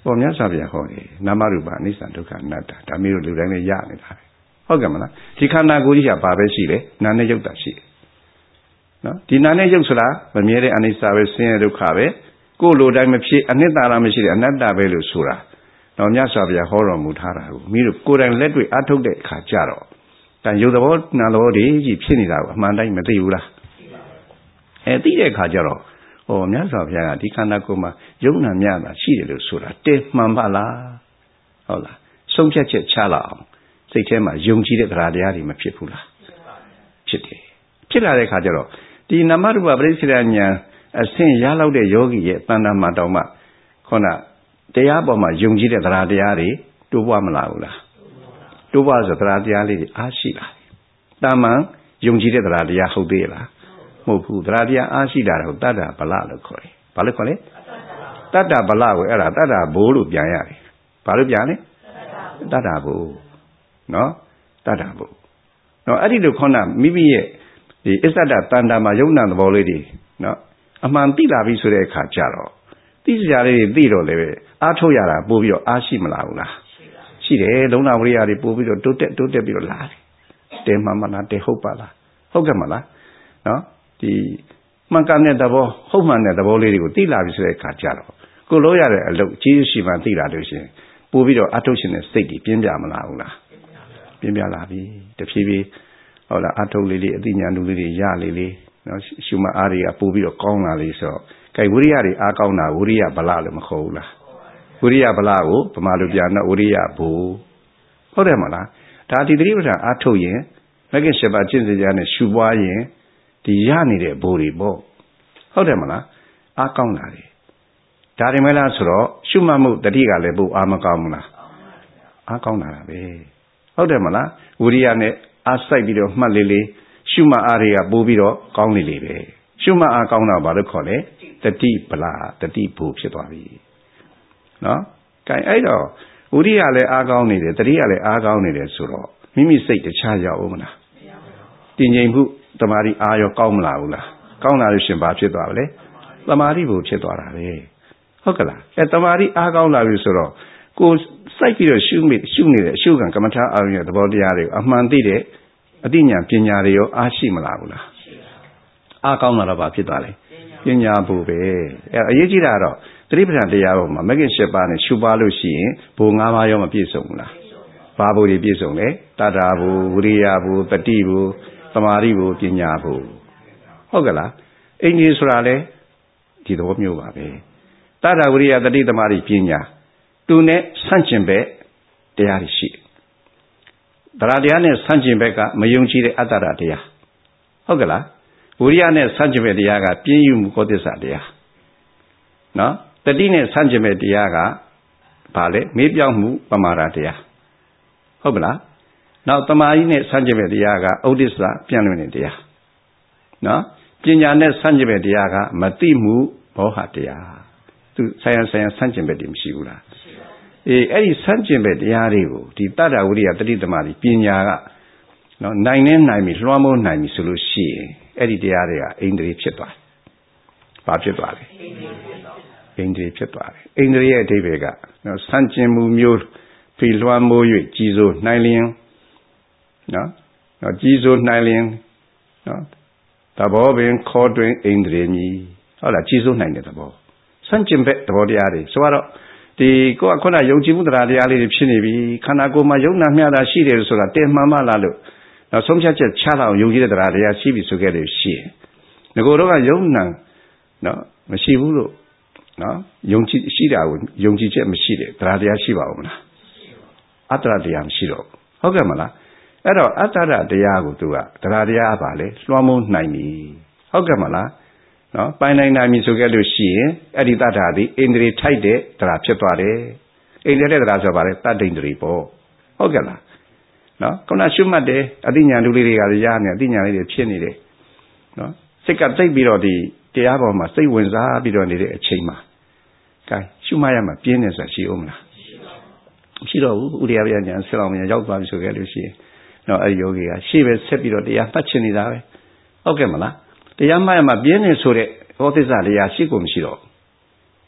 ပေါ်မြတ်စွာဘုရားဟောတယ်နာမရူပအနိစ္စဒုက္ခအနတ္တဒါမျိုးလူတိုင်းလည်းရနေတာဟုတ်ကဲ့မလားဒီခန္ဓာကိုယ်ကြီးကဘာပဲရှိလဲနာနဲ့ရုပ်တာရှိတယ်နော်ဒီနာနဲ့ရုပ်ဆိုတာမမြဲတဲ့အနိစ္စပဲဆင်းရဲဒုက္ခပဲကိုယ်လိုတိုင်းမဖြစ်အနှစ်သာရမရှိတဲ့အနတ္တပဲလို့ဆိုတာတော့မြတ်စွာဘုရားဟောတော်မူထားတာကိုမိတို့ကိုယ်တိုင်လက်တွေ့အထုတ်တဲ့အခါကြတော့ဒါရုပ်သဘောနာသဘောတွေကြီးဖြစ်နေတာကိုအမှန်တိုင်းမသိဘူးလားအဲသိတဲ့အခါကျတော့ဟောမြတ်စွာဘုရားကဒီခန္ဓာကိုယ်မှာယုံနာမြတာရှိတယ်လို့ဆိုတာတဲမှန်ပါလားဟုတ်လားဆုံးဖြတ်ချက်ချလာအောင်စိတ်ထဲမှာယုံကြည်တဲ့တရားတရားတွေမဖြစ်ဘူးလားဖြစ်တယ်ဖြစ်လာတဲ့အခါကျတော့ဒီနာမရူပပရိစ္ဆေဒဉာဏ်အဆင့်ရလောက်တဲ့ယောဂီရဲ့တဏ္ဍာမှာတောင်မှခုနတရားပေါ်မှာယုံကြည်တဲ့တရားတရားတွေတိုးပွားမလာဘူးလားတိုးပွားဆိုတရားတရားလေးတွေအားရှိလာတာမှန်ယုံကြည်တဲ့တရားတရားဟုတ်သေးလားမဟုတ်ဘူးတရားတရားအားရှိတာတော့တတ္တဗလလို့ခေါ်တယ်ဘာလို့ခေါ်လဲတတ္တဗလကိုအဲ့ဒါတတ္တဘိုးလို့ပြန်ရတယ်ဘာလို့ပြန်လဲတတ္တဘိုးနော်တတ္တဘိုးနော်အဲ့ဒီလိုခေါင်းမိမိရဲ့ဒီအစ္ဆဒတဏ္ဍာမှာယုံနာသဘောလေးတွေနော်အမှန်သိလာပြီဆိုတဲ့အခါကျတော့သိစရာလေးတွေသိတော့လည်းပဲအားထုတ်ရတာပို့ပြီးတော့အားရှိမလားဘူးလားရှိတယ်လုံနာဝရိယတွေပို့ပြီးတော့တိုးတက်တိုးတက်ပြီးတော့လာတယ်တဲမှမလားတဲဟုတ်ပါလားဟုတ်ကဲ့မလားနော်ဒီမှန်ကန်တဲ့သဘောဟုတ်မှန်တဲ့သဘောလေးတွေကိုသိလာပြီဆိုတဲ့အခါကျတော့ကိုလို့ရတဲ့အလုပ်အကြီးရှိမှသိလာလို့ရှိရင်ပို့ပြီးတော့အားထုတ်ခြင်းနဲ့စိတ်တွေပြင်းပြမလားဘူးလားပြင်းပြလာပြီတဖြည်းဖြည်းဟုတ်လားအားထုတ်လေးလေးအသိဉာဏ်လူလေးတွေရလေးလေးနော်ရှုမှအားတွေကပို့ပြီးတော့ကောင်းလာလေးဆိုတော့ကဲဝိရိယတွေအားကောင်းတာဝိရိယဗလလို့မခေါ်ဘူးလားဝိရိယဗလကိုဗမာလူပြန်တော့ဝိရိယဘိုးဟုတ်တယ်မလားဒါဒီသတိပဋ္ဌာန်အားထုတ်ရင်မဂ္ဂင်၈ပါးကျင့်စဉ်ကြနဲ့ရှုပွားရင်ဒီရနေတဲ့ဘိုးတွေပေါ့ဟုတ်တယ်မလားအားကောင်းလာတယ်ဒါတွေမလားဆိုတော့ရှုမှတ်မှုတတိကလည်းပို့အားမကောင်းဘူးလားအားကောင်းလာတာပဲဟုတ်တယ်မလားဝိရိယနဲ့အားစိုက်ပြီးတော့မှတ်လေးလေးရှုမှတ်အားတွေကပို့ပြီးတော့ကောင်းနေလေပဲရှုမှတ်အားကောင်းတာဘာလို့ခေါ်လဲတတိပလတတိဘိုးဖြစ်သွားပြီနော်ကဲအဲ့တော့ဝိရိယလည်းအားကောင်းနေတယ်တတိကလည်းအားကောင်းနေတယ်ဆိုတော့မိမိစိတ်တခြားရောက်ဦးမလားတည်ငြိမ်မှုတမာတိအားရောကောင်းမလားဘူးလားကောင်းလာလို့ရှင်ဘာဖြစ်သွားလဲတမာတိဘိုးဖြစ်သွားတာပဲဟုတ်ကလားအဲတမာတိအားကောင်းလာပြီဆိုတော့ကိုစိုက်ပြီးတော့ရှုမိရှုနေတဲ့အရှုခံကမ္မထာအာရုံရဲ့သဘောတရားတွေကိုအမှန်သိတဲ့အသိဉာဏ်ပညာတွေရောအားရှိမလားဘူးလားအားကောင်းလာတော့ဘာဖြစ်သွားလဲပညာဘိုးပဲအဲအရေးကြီးတာကတော့သတိပဋ္ဌာန်တရားပေါ်မှာမဂ္ဂင်၈ပါးနဲ့ရှုပါလို့ရှိရင်ဘိုး၅ပါးရောမပြည့်စုံဘူးလားဘာဘိုးတွေပြည့်စုံလဲတတ္တာဘိုးဝိရိယဘိုးတတိဘိုးသမာဓိဘိုးပညာဘိုးဟုတ်ကလားအင်ကြီးဆိုတာလဲဒီသဘောမျိုးပါပဲတတ္တဝိရိယတတိသမာဓိပညာသူနဲ့ဆန့်ကျင်ဘက်တရားတွေရှိတရားတရားနဲ့ဆန့်ကျင်ဘက်ကမယုံကြည်တဲ့အတ္တတရားဟုတ်ကလားဝိရိယနဲ့ဆန့်ကျင်ဘက်တရားကပြင်းယူမှုကောသစ္စာတရားနော်တတိနဲ့ဆန့်ကျင်ဘက်တရားကဘာလဲမေးပြောင်းမှုပမာဒတရားဟုတ်ကလားနောက်တမာကြီးနဲ့ဆန့်ကျင်ဘက်တရားကဥဒိစ္စပြန့်လွင့်တဲ့တရားနော်ပညာနဲ့ဆန့်ကျင်ဘက်တရားကမသိမှုဘောဟတရားသူဆိုင်ရဆိုင်ရဆန့်ကျင်ဘက်တွေမရှိဘူးလားအေးအဲ့ဒီဆန့်ကျင်ဘက်တရားတွေကိုဒီတတ္တဝိရိယတတိသမารီပညာကနော်နိုင်နေနိုင်ပြီလွှမ်းမိုးနိုင်ပြီဆိုလို့ရှိရင်အဲ့ဒီတရားတွေကအိန္ဒြေဖြစ်သွားတယ်။ဘာဖြစ်သွားလဲ။အိန္ဒြေဖြစ်သွားတယ်။အိန္ဒြေရဲ့အဓိပ္ပာယ်ကနော်ဆန့်ကျင်မှုမျိုးဖိလွှမ်းမိုး၍ကြီးစိုးနိုင်လျင်နော်နော်ကြီးစိုးနိုင်လျင်နော်သဘောပင်ခေါ်တွင်အိန္ဒြေမည်ဟုတ်လားကြီးစိုးနိုင်တဲ့သဘောဆန့်ကျင်ဘက်သဘောတရားတွေဆိုတော့ဒီကိုကခုနယုံကြည်မှုတရားတရားလေးတွေဖြစ်နေပြီခန္ဓာကိုယ်မှာယုံနာမျှတာရှိတယ်ဆိုတာတင်မှန်မှလားလို့နောက်ဆုံးဖြတ်ချက်ချလာအောင်ယုံကြည်တဲ့တရားတရားရှိပြီဆိုခဲ့လို့ရှိရင်ငကိုတော့ကယုံနာနော်မရှိဘူးလို့နော်ယုံကြည်ရှိတာကိုယုံကြည်ချက်မရှိတယ်တရားတရားရှိပါဦးမလားအတ္တတရားမရှိတော့ဟုတ်ကဲ့မလားအဲ့တော့အတ္တတရားကိုသူကတရားတရားပါလေလွှမ်းမိုးနိုင်ပြီဟုတ်ကဲ့မလားနော်ပိုင်နိုင်နိုင်ပြီဆိုခဲ့လို့ရှိရင်အဲ့ဒီတတ္ထာသည်အိန္ဒြေထိုက်တဲ့တရားဖြစ်သွားတယ်အိန္ဒြေတဲ့တရားဆိုပါလေတတ္တိန္ဒြေပေါ့ဟုတ်ကဲ့လားနော်ခုနရှုမှတ်တယ်အသိဉာဏ်လူလေးတွေကရနေအသိဉာဏ်လေးတွေဖြစ်နေတယ်နော်စိတ်ကတိတ်ပြီးတော့ဒီတရားပေါ်မှာစိတ်ဝင်စားပြီးတော့နေတဲ့အချိန်မှာကဲရှုမှတ်ရမှာပြင်းနေဆိုတာရှိအောင်မလားရှိတော့ဘူးဥရိယပညာဆရာမညာရောက်သွားပြီဆိုခဲ့လို့ရှိရင်နော်အဲ့ဒီယောဂီကရှေ့ပဲဆက်ပြီးတော့တရားမှတ်ချင်နေတာပဲဟုတ်ကဲ့မလားတရားမှတ်ရမှာပြင်းနေဆိုတဲ့ဟောသစ္စာတရားရှိကိုမရှိတော့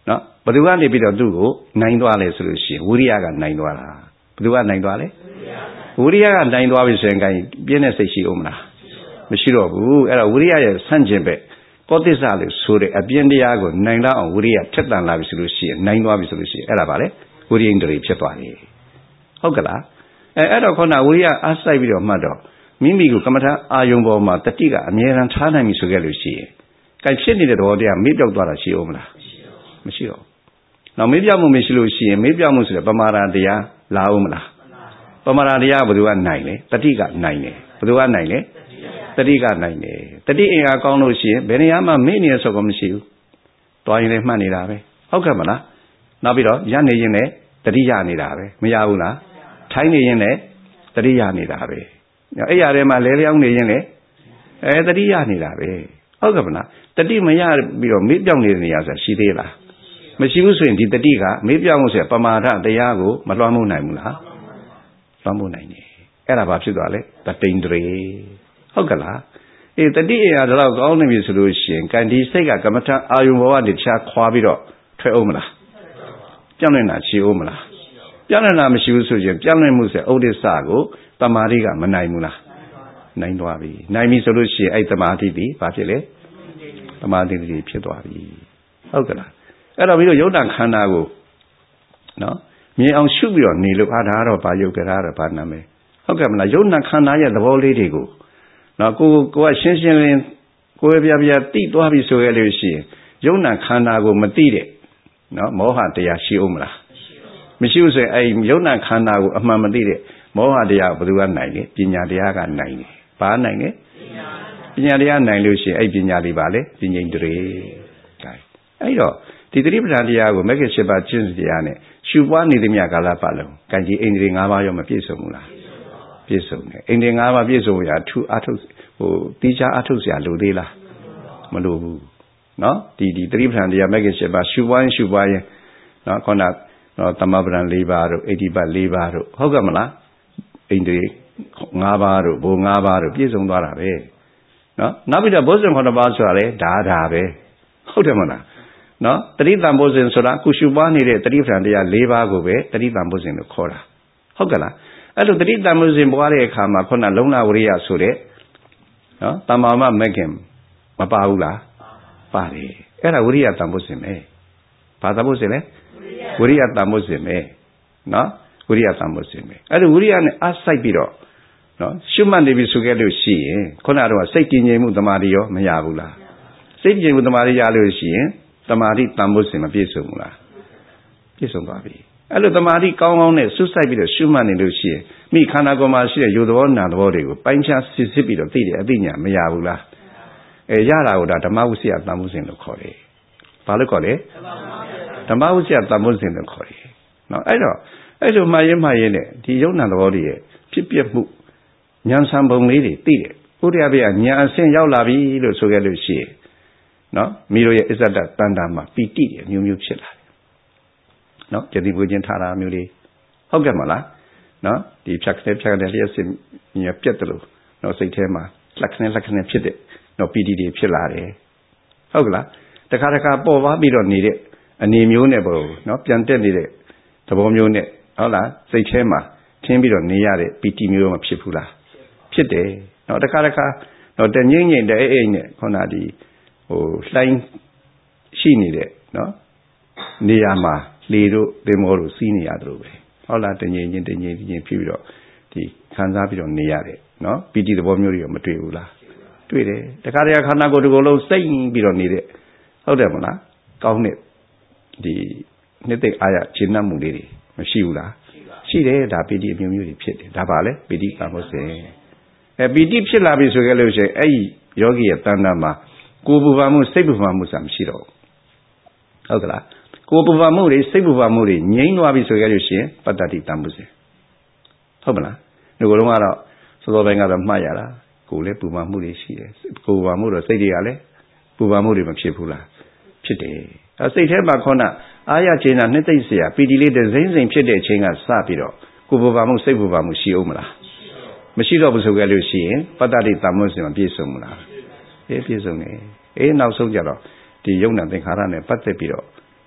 နော်ဘယ်သူကနေပြီးတော့သူ့ကိုနိုင်သွားလဲဆိုလို့ရှိရင်ဝိရိယကနိုင်သွားတာဘယ်သူကနိုင်သွားလဲဝိရိယကနိုင်သွားပြီဆိုရင်ကပြင်းတဲ့စိတ်ရှိအောင်မလားမရှိတော့ဘူးအဲ့တော့ဝိရိယရဲ့ဆန့်ကျင်ဘက်ကောသစ္စာလို့ဆိုတဲ့အပြင်းတရားကိုနိုင်တော့အောင်ဝိရိယထက်တန်လာပြီဆိုလို့ရှိရင်နိုင်သွားပြီဆိုလို့ရှိရင်အဲ့ဒါပါလေဝိရိယဣန္ဒြေဖြစ်သွားပြီဟုတ်ကလားအဲအဲ့တော့ခုနဝိရိယအားစိုက်ပြီးတော့မှတ်တော့မိမိကိုကမ္မထာအာယုံပေါ်မှာတတိကအမြဲတမ်းထားနိုင်ပြီဆိုခဲ့လို့ရှိရင်ကြိုက်ဖြစ်နေတဲ့သဘောတရားမေ့ပြောက်သွားတာရှိအောင်မလားမရှိတော့နောက်မေ့ပြောက်မှုမရှိလို့ရှိရင်မေ့ပြောက်မှုဆိုတဲ့ပမာဒတရားလာအောင်မလားပမာဒတရားဘယ်သူကနိုင်လဲတတိကနိုင်တယ်ဘယ်သူကနိုင်လဲတတိကနိုင်တယ်တတိအင်အားကောင်းလို့ရှိရင်ဘယ်နေရာမှမေ့နေရဆိုကောမရှိဘူးတွားရင်လည်းမှတ်နေတာပဲဟုတ်ကဲ့မလားနောက်ပြီးတော့ရနေရင်လည်းတတိရနေတာပဲမရဘူးလားထိုင်းနေရင်လည်းတတိရနေတာပဲအဲ့ရထဲမှာလဲလျောင်းနေရင်လည်းအဲတတိရနေတာပဲဟုတ်ကဲ့မလားတတိမရပြီးတော့မေ့ပြောက်နေတဲ့နေရာဆိုရှိသေးလားမရှိဘူးဆိုရင်ဒီတတိကမေ့ပြောက်မှုဆိုပမာဒတရားကိုမလွှမ်းမိုးနိုင်ဘူးလားလွှမ်းမိုးနိုင်တယ်အဲ့ဒါဘာဖြစ်သွားလဲတတိန္ဒြေဟုတ်ကလားအေးတတိအရာတော့ကောင်းနေပြီဆိုလို့ရှိရင်ကံဒီစိတ်ကကမ္မထအာယုံဘောကနေတခြားခွာပြီးတော့ထွက်အောင်မလားပြောင်းနေတာရှိအောင်မလားပြောင်းနေတာမရှိဘူးဆိုရင်ပြောင်းလဲမှုဆိုဥဒိစ္စကိုတမာတိကမနိုင်ဘူးလားနိုင်သွားပြီနိုင်ပြီဆိုလို့ရှိရင်အဲ့တမာတိပြီဘာဖြစ်လဲတမာတိတိဖြစ်သွားပြီဟုတ်ကလားအဲ့တော့ပြီးတော့ယုတ်တခန္ဓာကိုနော်မြင်အောင်ရှုပြီးတော့နေလို့အားဒါတော့ဘာယုတ်ကြတာတော့ဘာနာမည်ဟုတ်ကဲ့မလားယုတ်နာခန္ဓာရဲ့သဘောလေးတွေကိုနော်ကိုကိုကရှင်းရှင်းလင်းကိုယ်ပြပြတိသွားပြီဆိုရလို့ရှိရင်ယုတ်နာခန္ဓာကိုမတိတဲ့နော်မောဟတရားရှိအောင်မလားမရှိဘူးဆိုရင်အဲ့ယုတ်နာခန္ဓာကိုအမှန်မသိတဲ့မောဟတရားဘယ်သူကနိုင်လဲပညာတရားကနိုင်တယ်ဘာနိုင်လဲပညာတရားနိုင်လို့ရှိရင်အဲ့ပညာတွေပါလေပညာဣန္ဒြေကဲအဲ့တော့ဒီသတိပဋ္ဌာန်တရားကိုမဂ္ဂင်၈ပါးကျင့်တရားနဲ့ရှုပွားနေသမျှကာလပတ်လုံးကံကြီးဣန္ဒြေ၅ပါးရောမပြည့်စုံဘူးလားပြည့်စုံတယ်ဣန္ဒြေ၅ပါးပြည့်စုံရအထူးအထုတ်ဟိုတိကျအထုတ်เสียလိုသေးလားမလိုဘူးเนาะဒီဒီသတိပဋ္ဌာန်တရားမဂ္ဂင်၈ပါးရှုပွားရင်ရှုပွားရင်เนาะခေါင်းနော်သမဗရံ၄ပါးတို့ဣတိပတ်၄ပါးတို့ဟုတ်ကဲ့မလားဣန္ဒြေ၅ပါးတို့ဘိုလ်၅ပါးတို့ပြည့်စုံသွားတာပဲနော်နောက်ပြီးတော့ဘုဇင်၇ပါးဆိုတာလေဒါဒါပဲဟုတ်တယ်မလားနော်တတိတံဘုဇင်ဆိုတာကုရှုပွားနေတဲ့တတိပဋ္ဌာန်တရား၄ပါးကိုပဲတတိတံဘုဇင်လို့ခေါ်တာဟုတ်ကဲ့လားအဲ့လိုတတိတံဘုဇင်ပွားတဲ့အခါမှာခုနလုံလဝရိယဆိုတဲ့နော်တမ္မာမမဂ္ဂင်မပါဘူးလားပါတယ်အဲ့ဒါဝရိယတံဘုဇင်ပဲဘာတံဘုဇင်လဲဝိရိယတမ္မုစင်ပဲနော်ဝိရိယတမ္မုစင်ပဲအဲ့ဒါဝိရိယနဲ့အားစိုက်ပြီးတော့နော်ရှုမှတ်နေပြီဆိုခဲ့လို့ရှိရင်ခုနကတော့စိတ်တည်ငြိမ်မှုတမာတိရောမရဘူးလားစိတ်တည်ငြိမ်မှုတမာတိရလို့ရှိရင်တမာတိတမ္မုစင်မပြည့်စုံဘူးလားပြည့်စုံပါပြီအဲ့လိုတမာတိကောင်းကောင်းနဲ့စွတ်စိုက်ပြီးတော့ရှုမှတ်နေလို့ရှိရင်မိခန္ဓာကိုယ်မှာရှိတဲ့ယူသဘောနာသဘောတွေကိုပိုင်းခြားစစ်စစ်ပြီးတော့သိတယ်အသိဉာဏ်မရဘူးလားအဲရတာကိုဒါဓမ္မဝိစီယတမ္မုစင်လို့ခေါ်တယ်ဘာလို့ခေါ်လဲဓမ္မဝိဇ္ဇာတမ္မုဇ္ဇင်လို့ခေါ်တယ်။နော်အဲ့တော့အဲ့လိုမှားရင်မှားရင်နဲ့ဒီယုံနာသဘောတွေရဲ့ဖြစ်ပျက်မှုဉာဏ်ဆံပုံလေးတွေသိတယ်။ဘုရားဗျာဉာဏ်အဆင့်ရောက်လာပြီလို့ဆိုခဲ့လို့ရှိရင်နော်မိတို့ရဲ့အစ္ဆဒတန်တာမှာပီတိတွေမျိုးမျိုးဖြစ်လာတယ်။နော်ကြတိဝိချင်းထားတာမျိုးတွေဟုတ်ကဲ့မလား။နော်ဒီဖြတ်ခနဲ့ဖြတ်ခနဲ့လျှက်စင်ညပြတ်တယ်လို့နော်စိတ်ထဲမှာလက်ခနဲ့လက်ခနဲ့ဖြစ်တဲ့နော်ပီတိတွေဖြစ်လာတယ်။ဟုတ်ကလား။တခါတခါပေါ်သွားပြီးတော့နေတဲ့အနေမျိုးနဲ့ပေါ့နော်ပြန်တက်နေတဲ့သဘောမျိုးနဲ့ဟုတ်လားစိတ်ထဲမှာထင်းပြီးတော့နေရတဲ့ပီတိမျိုးမဖြစ်ဘူးလားဖြစ်တယ်နော်တခါတခါတော့တငိမ့်ငိမ့်တဲ့အိမ်နဲ့ခုနဒီဟိုလှိုင်းရှိနေတဲ့နော်နေရာမှာလေတို့သင်္ဘောတို့စီးနေရတယ်လို့ပဲဟုတ်လားတငိမ့်ချင်းတငိမ့်ချင်းဖြစ်ပြီးတော့ဒီခံစားပြီးတော့နေရတယ်နော်ပီတိသဘောမျိုးတွေရောမတွေ့ဘူးလားတွေ့တယ်တခါတခါခန္ဓာကိုယ်တစ်ခုလုံးစိတ်ပြီးတော့နေတဲ့ဟုတ်တယ်မလားကောင်းတဲ့ဒီနှစ်သိအားရခြေနှက်မှုလေးတွေမရှိဘူးလားရှိတယ်ဒါပီတိအမျိုးမျိုးတွေဖြစ်တယ်ဒါပါလေပီတိတမ္မုစင်အဲပီတိဖြစ်လာပြီဆိုကြလို့ရှိရင်အဲ့ဒီယောဂီရဲ့တဏ္ဍာမှာကိုယ်ပူပန်မှုစိတ်ပူပန်မှုဆိုတာမရှိတော့ဘူးဟုတ်ကလားကိုယ်ပူပန်မှုတွေစိတ်ပူပန်မှုတွေငြိမ်းသွားပြီဆိုကြလို့ရှိရင်ပတ္တတိတမ္မုစင်ဟုတ်မလားဒီလိုတော့ကတော့စောစောပိုင်းကတော့မှတ်ရတာကိုယ်လည်းပူပန်မှုတွေရှိတယ်ကိုယ်ပူပန်မှုတော့စိတ်တွေကလည်းပူပန်မှုတွေမဖြစ်ဘူးလားဖြစ်တယ်အဲစိတ်ထဲမှာခေါဏအာရခြင်းနာနှစ်သိမ့်เสียပီတိလေးတဲ့စိမ့်စိမ့်ဖြစ်တဲ့အချိန်ကစပြီးတော့ကိုယ်ပူပန်မှုစိတ်ပူပန်မှုရှိအောင်မလားမရှိတော့ဘူးဆိုကြလို့ရှိရင်ပတ္တတိတမ္မုစင်မပြည့်စုံဘူးလားအေးပြည့်စုံတယ်အေးနောက်ဆုံးကြတော့ဒီယုံနာသင်္ခါရနဲ့ပတ်သက်ပြီးတော့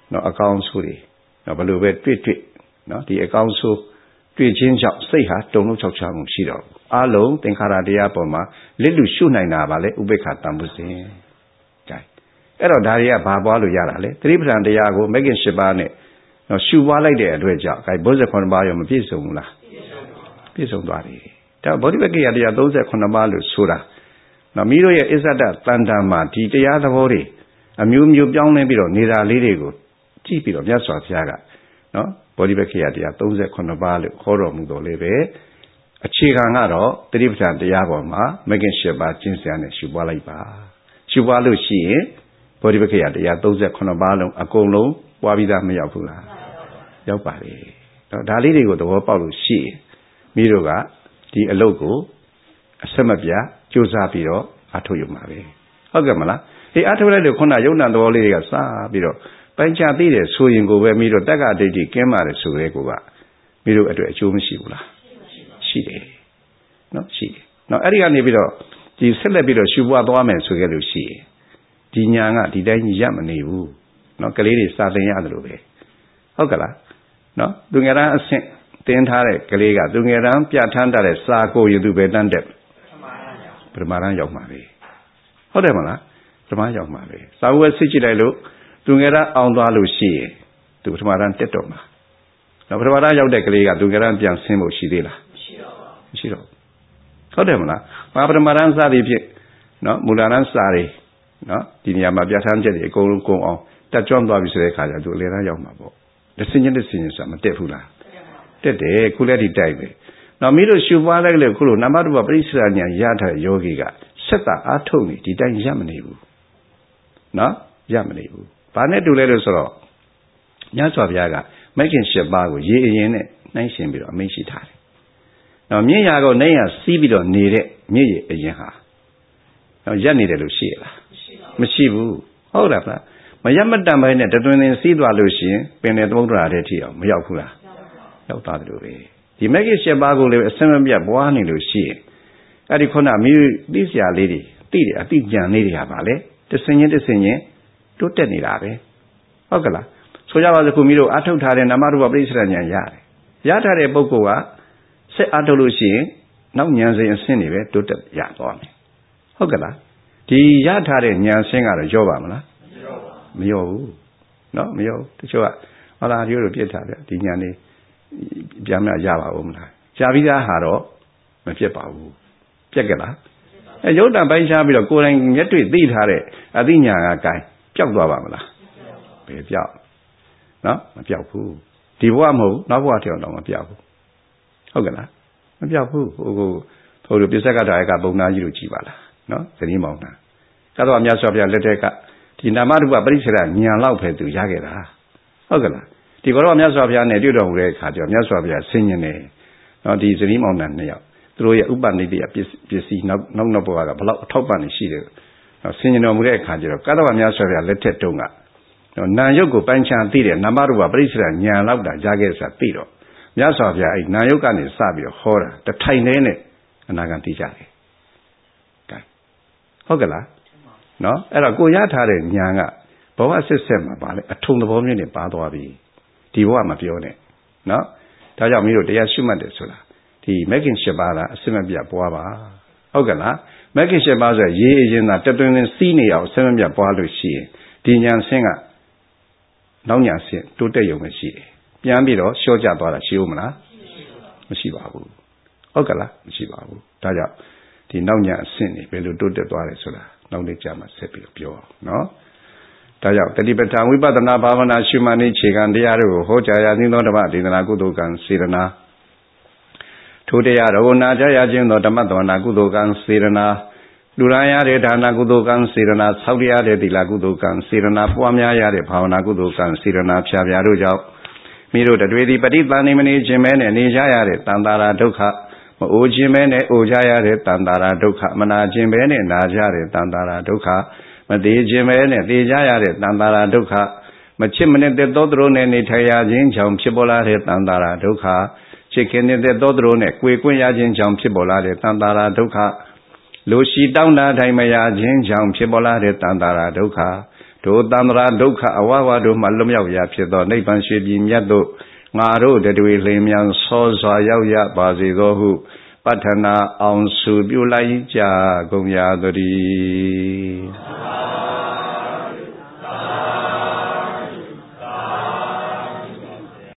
နော်အကောင်းဆိုးတွေနော်ဘယ်လိုပဲတွေ့တွေ့နော်ဒီအကောင်းဆိုးတွေ့ချင်းကြောင့်စိတ်ဟာတုန်လှုပ်ခြောက်ခြားမှုရှိတော့ဘူးအလုံးသင်္ခါရတရားပေါ်မှာလစ်လူရှုနိုင်တာပါလေဥပေက္ခတန်ဖို့စဉ်ကြိုက်အဲ့တော့ဒါတွေကဘာပွားလို့ရတာလဲသတိပဋ္ဌာန်တရားကိုမဂ္ဂင်၈ပါးနဲ့နော်ရှုပွားလိုက်တဲ့အတွက်ကြောင့်အဲဘုဇ္ဇခုနှစ်ပါးရောမပြည့်စုံဘူးလားပြည့်စုံသွားတယ်ဒါဗောဓိပက္ခိယတရား၃၈ပါးလို့ဆိုတာနော်မိတို့ရဲ့အစ္ဆဒတန်တန်မှာဒီတရားသဘောတွေအမျိုးမျိုးပြောင်းလဲပြီးတော့နေတာလေးတွေကိုကြည့်ပြီးတော့မြတ်စွာဘုရားကနော်ဗောဓိပက္ခိယတရား၃၈ပါးလို့ခေါ်တော်မူတော်လေပဲအခြေခံကတော့သတိပဋ္ဌာန်တရားပေါ်မှာမဂ္ဂင်၈ပါးကျင့်စဉ်နဲ့ရှုပွားလိုက်ပါရှုပွားလို့ရှိရင်ဗောဓိပက္ခိယတရား၃၈ပါးလုံးအကုန်လုံးပွားပြီးသားမရောက်ဘူးလားရောက်ပါလေတော့ဒါလေးတွေကိုသဘောပေါက်လို့ရှိရင်မိတို့ကဒီအလုပ်ကိုအဆက်မပြတ်ကြိုးစားပြီးတော့အထုတ်ရမှာပဲဟုတ်ကဲ့မလားဒီအထုတ်လိုက်လို့ခုနယုံနာသဘောလေးတွေကစပြီးတော့ပိုင်းခြားသိတယ်ဆိုရင်ကိုပဲမိတို့တက္ကဒိဋ္ဌိကင်းပါတယ်ဆိုတဲ့ကိုကမိတို့အတွက်အကျိုးမရှိဘူးလားရှိတယ်နော်ရှိတယ်နော်အဲ့ဒီကနေပြီးတော့ဒီဆက်လက်ပြီးတော့ရှုပွားသွားမယ်ဆိုခဲ့လို့ရှိရင်ဒီညာကဒီတိုင်းကြီးရပ်မနေဘူးနော်ကလေးတွေစာသင်ရတယ်လို့ပဲဟုတ်ကလားနော်သူငယ်တန်းအဆင့်တင်ထားတဲ့ကလေးကသူငယ်တန်းပြဋ္ဌာန်းတဲ့စာကိုရသူပဲတန်းတဲ့ပထမတန်းရောက်မှာပဲဟုတ်တယ်မလားပထမရောက်မှာပဲစာဝတ်စစ်ကြည့်လိုက်လို့သူငယ်တန်းအောင်သွားလို့ရှိရင်သူပထမတန်းတက်တော့မှာနော်ပထမတန်းရောက်တဲ့ကလေးကသူငယ်တန်းပြန်ဆင်းဖို့ရှိသေးလားမရှိတော့ဘူးမရှိတော့ဟုတ်တယ်မလားဘာပထမတန်းစသည်ဖြင့်နော်မူလတန်းစာတွေနော်ဒီနေရာမှာပြဋ္ဌာန်းချက်တွေအကုန်လုံးကုန်အောင်တက်ကြွသွားပြီဆိုတဲ့အခါကျသူအလယ်တန်းရောက်မှာပေါ့တစင်းချင်းတစင်းချင်းဆိုမတက်ဘူးလားတက်တယ်ခုလည်းဒီတိုက်ပဲနော်မိတို့ရှုပွားလိုက်လေခုလိုနာမရူပပရိစ္ဆေဉာဏ်ရထားတဲ့ယောဂီကဆက်တာအားထုတ်နေဒီတိုင်းရပ်မနေဘူးနော်ရပ်မနေဘူးဘာနဲ့တူလဲလို့ဆိုတော့မြတ်စွာဘုရားကမဂ္ဂင်၈ပါးကိုရေအရင်နဲ့နှိုင်းရှင်ပြီးတော့အမိန့်ရှိထားတယ်နော်မြင့်ရာကိုနှိုင်းရစီးပြီးတော့နေတဲ့မြင့်ရအရင်ဟာနော်ရပ်နေတယ်လို့ရှိရလားမရှိဘူးဟုတ်လားဗျမရမတန်ပိုင်းနဲ့တတွင်တွင်စီးသွားလို့ရှိရင်ပင်လေသမုဒ္ဒရာထဲထိအောင်မရောက်ဘူးလားရောက်သွားတယ်လို့ပဲဒီမဂ္ဂင်၈ပါးကိုလည်းအစမပြတ်ပွားနေလို့ရှိရင်အဲ့ဒီခုနမိသိစရာလေးတွေသိတယ်အသိဉာဏ်လေးတွေဟာဗာလေတစင်ချင်းတစင်ချင်းတိုးတက်နေတာပဲဟုတ်ကလားဆိုကြပါစို့ခုမိတို့အထုတ်ထားတဲ့နာမရူပပရိစ္ဆေဉာဏ်ရတယ်ရထားတဲ့ပုဂ္ဂိုလ်ကဆက်အထုတ်လို့ရှိရင်နောက်ဉာဏ်စဉ်အဆင့်တွေပဲတိုးတက်ရသွားမယ်ဟုတ်ကလားဒီရထားတဲ့ဉာဏ်ဆင်းကတော့ရောပါမလားမရောဘူးနော်မရောတချို့ကဟောလာဒီလိုပြစ်ထားတယ်ဒီညာနေပြန်မရပါဘူးမလားကြာပြီးသားဟာတော့မပြစ်ပါဘူးပြက်ကလားအဲရုပ်တံပိုင်းခြားပြီးတော့ကိုယ်တိုင်မျက်တွေ့သိထားတဲ့အသိဉာဏ်ကကိုင်းပျောက်သွားပါမလားဘယ်ပျောက်နော်မပျောက်ဘူးဒီဘဝမဟုတ်နောက်ဘဝတောင်တော့မပျောက်ဘူးဟုတ်ကဲ့လားမပျောက်ဘူးဟိုကိုဟိုလိုပြစ္ဆကတာကပုံနာကြီးလို့ကြည်ပါလားနော်ဇနီးမောင်နှံကတော့အများစွာပြလက်ထက်ကဒီနာမရူပပရိစ္ဆေဉာဏ်လောက်ပဲသူရခဲ့တာဟုတ်ကဲ့လားဒီဘောတော့မြတ်စွာဘုရားနဲ့တွေ့တော်မူတဲ့အခါကျတော့မြတ်စွာဘုရားဆင်ញင်တယ်နော်ဒီဇနီးမောင်နှံနှစ်ယောက်သူတို့ရဲ့ဥပနိတိယပစ္စည်းနောက်နောက်နောက်ဘဝကဘလောက်အထောက်ပံ့နေရှိတယ်နော်ဆင်ញင်တော်မူတဲ့အခါကျတော့ကတော့မြတ်စွာဘုရားလက်ထက်တုန်းကနော်နာယုတ်ကိုပိုင်းခြားသိတဲ့နာမရူပပရိစ္ဆေဉာဏ်လောက်တာရခဲ့ဆိုတာသိတော့မြတ်စွာဘုရားအဲ့နာယုတ်ကနေစပြီးတော့ဟောတာတထိုင်နဲ့အနာဂတ်သိကြတယ်ကဲဟုတ်ကဲ့လားနော်အဲ့တော့ကိုရထားတဲ့ဉာဏ်ကဘဝဆက်ဆက်မှာပါလေအထုံသဘောမျိုးနဲ့ပါသွားပြီဒီဘဝမပြောနဲ့နော်ဒါကြောင့်မင်းတို့တရားရှုမှတ်တယ်ဆိုတာဒီမဂ္ဂင်၈ပါးလားအစစ်မပြတ်ပွားပါဟုတ်ကဲ့လားမဂ္ဂင်၈ပါးဆိုရေးအရင်သာတတွင်တွင်စီးနေအောင်အစစ်မပြတ်ပွားလို့ရှိရင်ဒီဉာဏ်ဆင်းကနောက်ဉာဏ်ဆင်းတိုးတက်ရုံပဲရှိတယ်ပြန်ပြီးတော့ရှော့ကျသွားတာရှိဦးမလားမရှိပါဘူးဟုတ်ကဲ့လားမရှိပါဘူးဒါကြောင့်ဒီနောက်ဉာဏ်အဆင့်နေဘယ်လိုတိုးတက်သွားတယ်ဆိုတာနောက်နေ့ကြာမှဆက်ပြီးပြောအောင်နော်ဒါကြောင့်တတိပဋ္ဌာန်ဝိပဿနာဘာဝနာရှုမှတ်နည်းခြေခံတရားတို့ကိုဟောကြားရခြင်းသောဓမ္မဒေသနာကုသိုလ်ကံစေရနာထိုတရားတော်နာကြားရခြင်းသောဓမ္မသဝနာကုသိုလ်ကံစေရနာလူရန်ရတဲ့ဒါနာကုသိုလ်ကံစေရနာဆောက်ရတဲ့သီလကုသိုလ်ကံစေရနာပွားများရတဲ့ဘာဝနာကုသိုလ်ကံစေရနာဖြာဖြာတို့ကြောင့်မိတို့တွေဒီပဋိသန္ဓေမနေခြင်းမဲနဲ့နေကြရတဲ့တန်တာရာဒုက္ခမအိုခြင်းမဲနဲ့အိုကြရတဲ့တန်တာရာဒုက္ခမနာခြင်းမဲနဲ့နာကြတဲ့တန်တာရာဒုက္ခမသေးခြင်းပဲနဲ့သေကြရတဲ့တန်တာရာဒုက္ခမချစ်မနဲ့တဲ့သောသူတို့နဲ့နေထိုင်ရခြင်းကြောင့်ဖြစ်ပေါ်လာတဲ့တန်တာရာဒုက္ခချစ်ခင်တဲ့သောသူတို့နဲ့ကြွေကွင့်ရခြင်းကြောင့်ဖြစ်ပေါ်လာတဲ့တန်တာရာဒုက္ခလူရှိတောင်းတာတိုင်းမရခြင်းကြောင့်ဖြစ်ပေါ်လာတဲ့တန်တာရာဒုက္ခဒုသံဃာဒုက္ခအဝဝတို့မှလွတ်မြောက်ရာဖြစ်သောနိဗ္ဗာန်ရှိပြီမြတ်တို့ငါတို့တတွေလင်းမြန်စောစွာရောက်ရပါစေသောဟုပတ္ထနာအောင်စုပြုလိုက်ကြကုန်ရသတည်း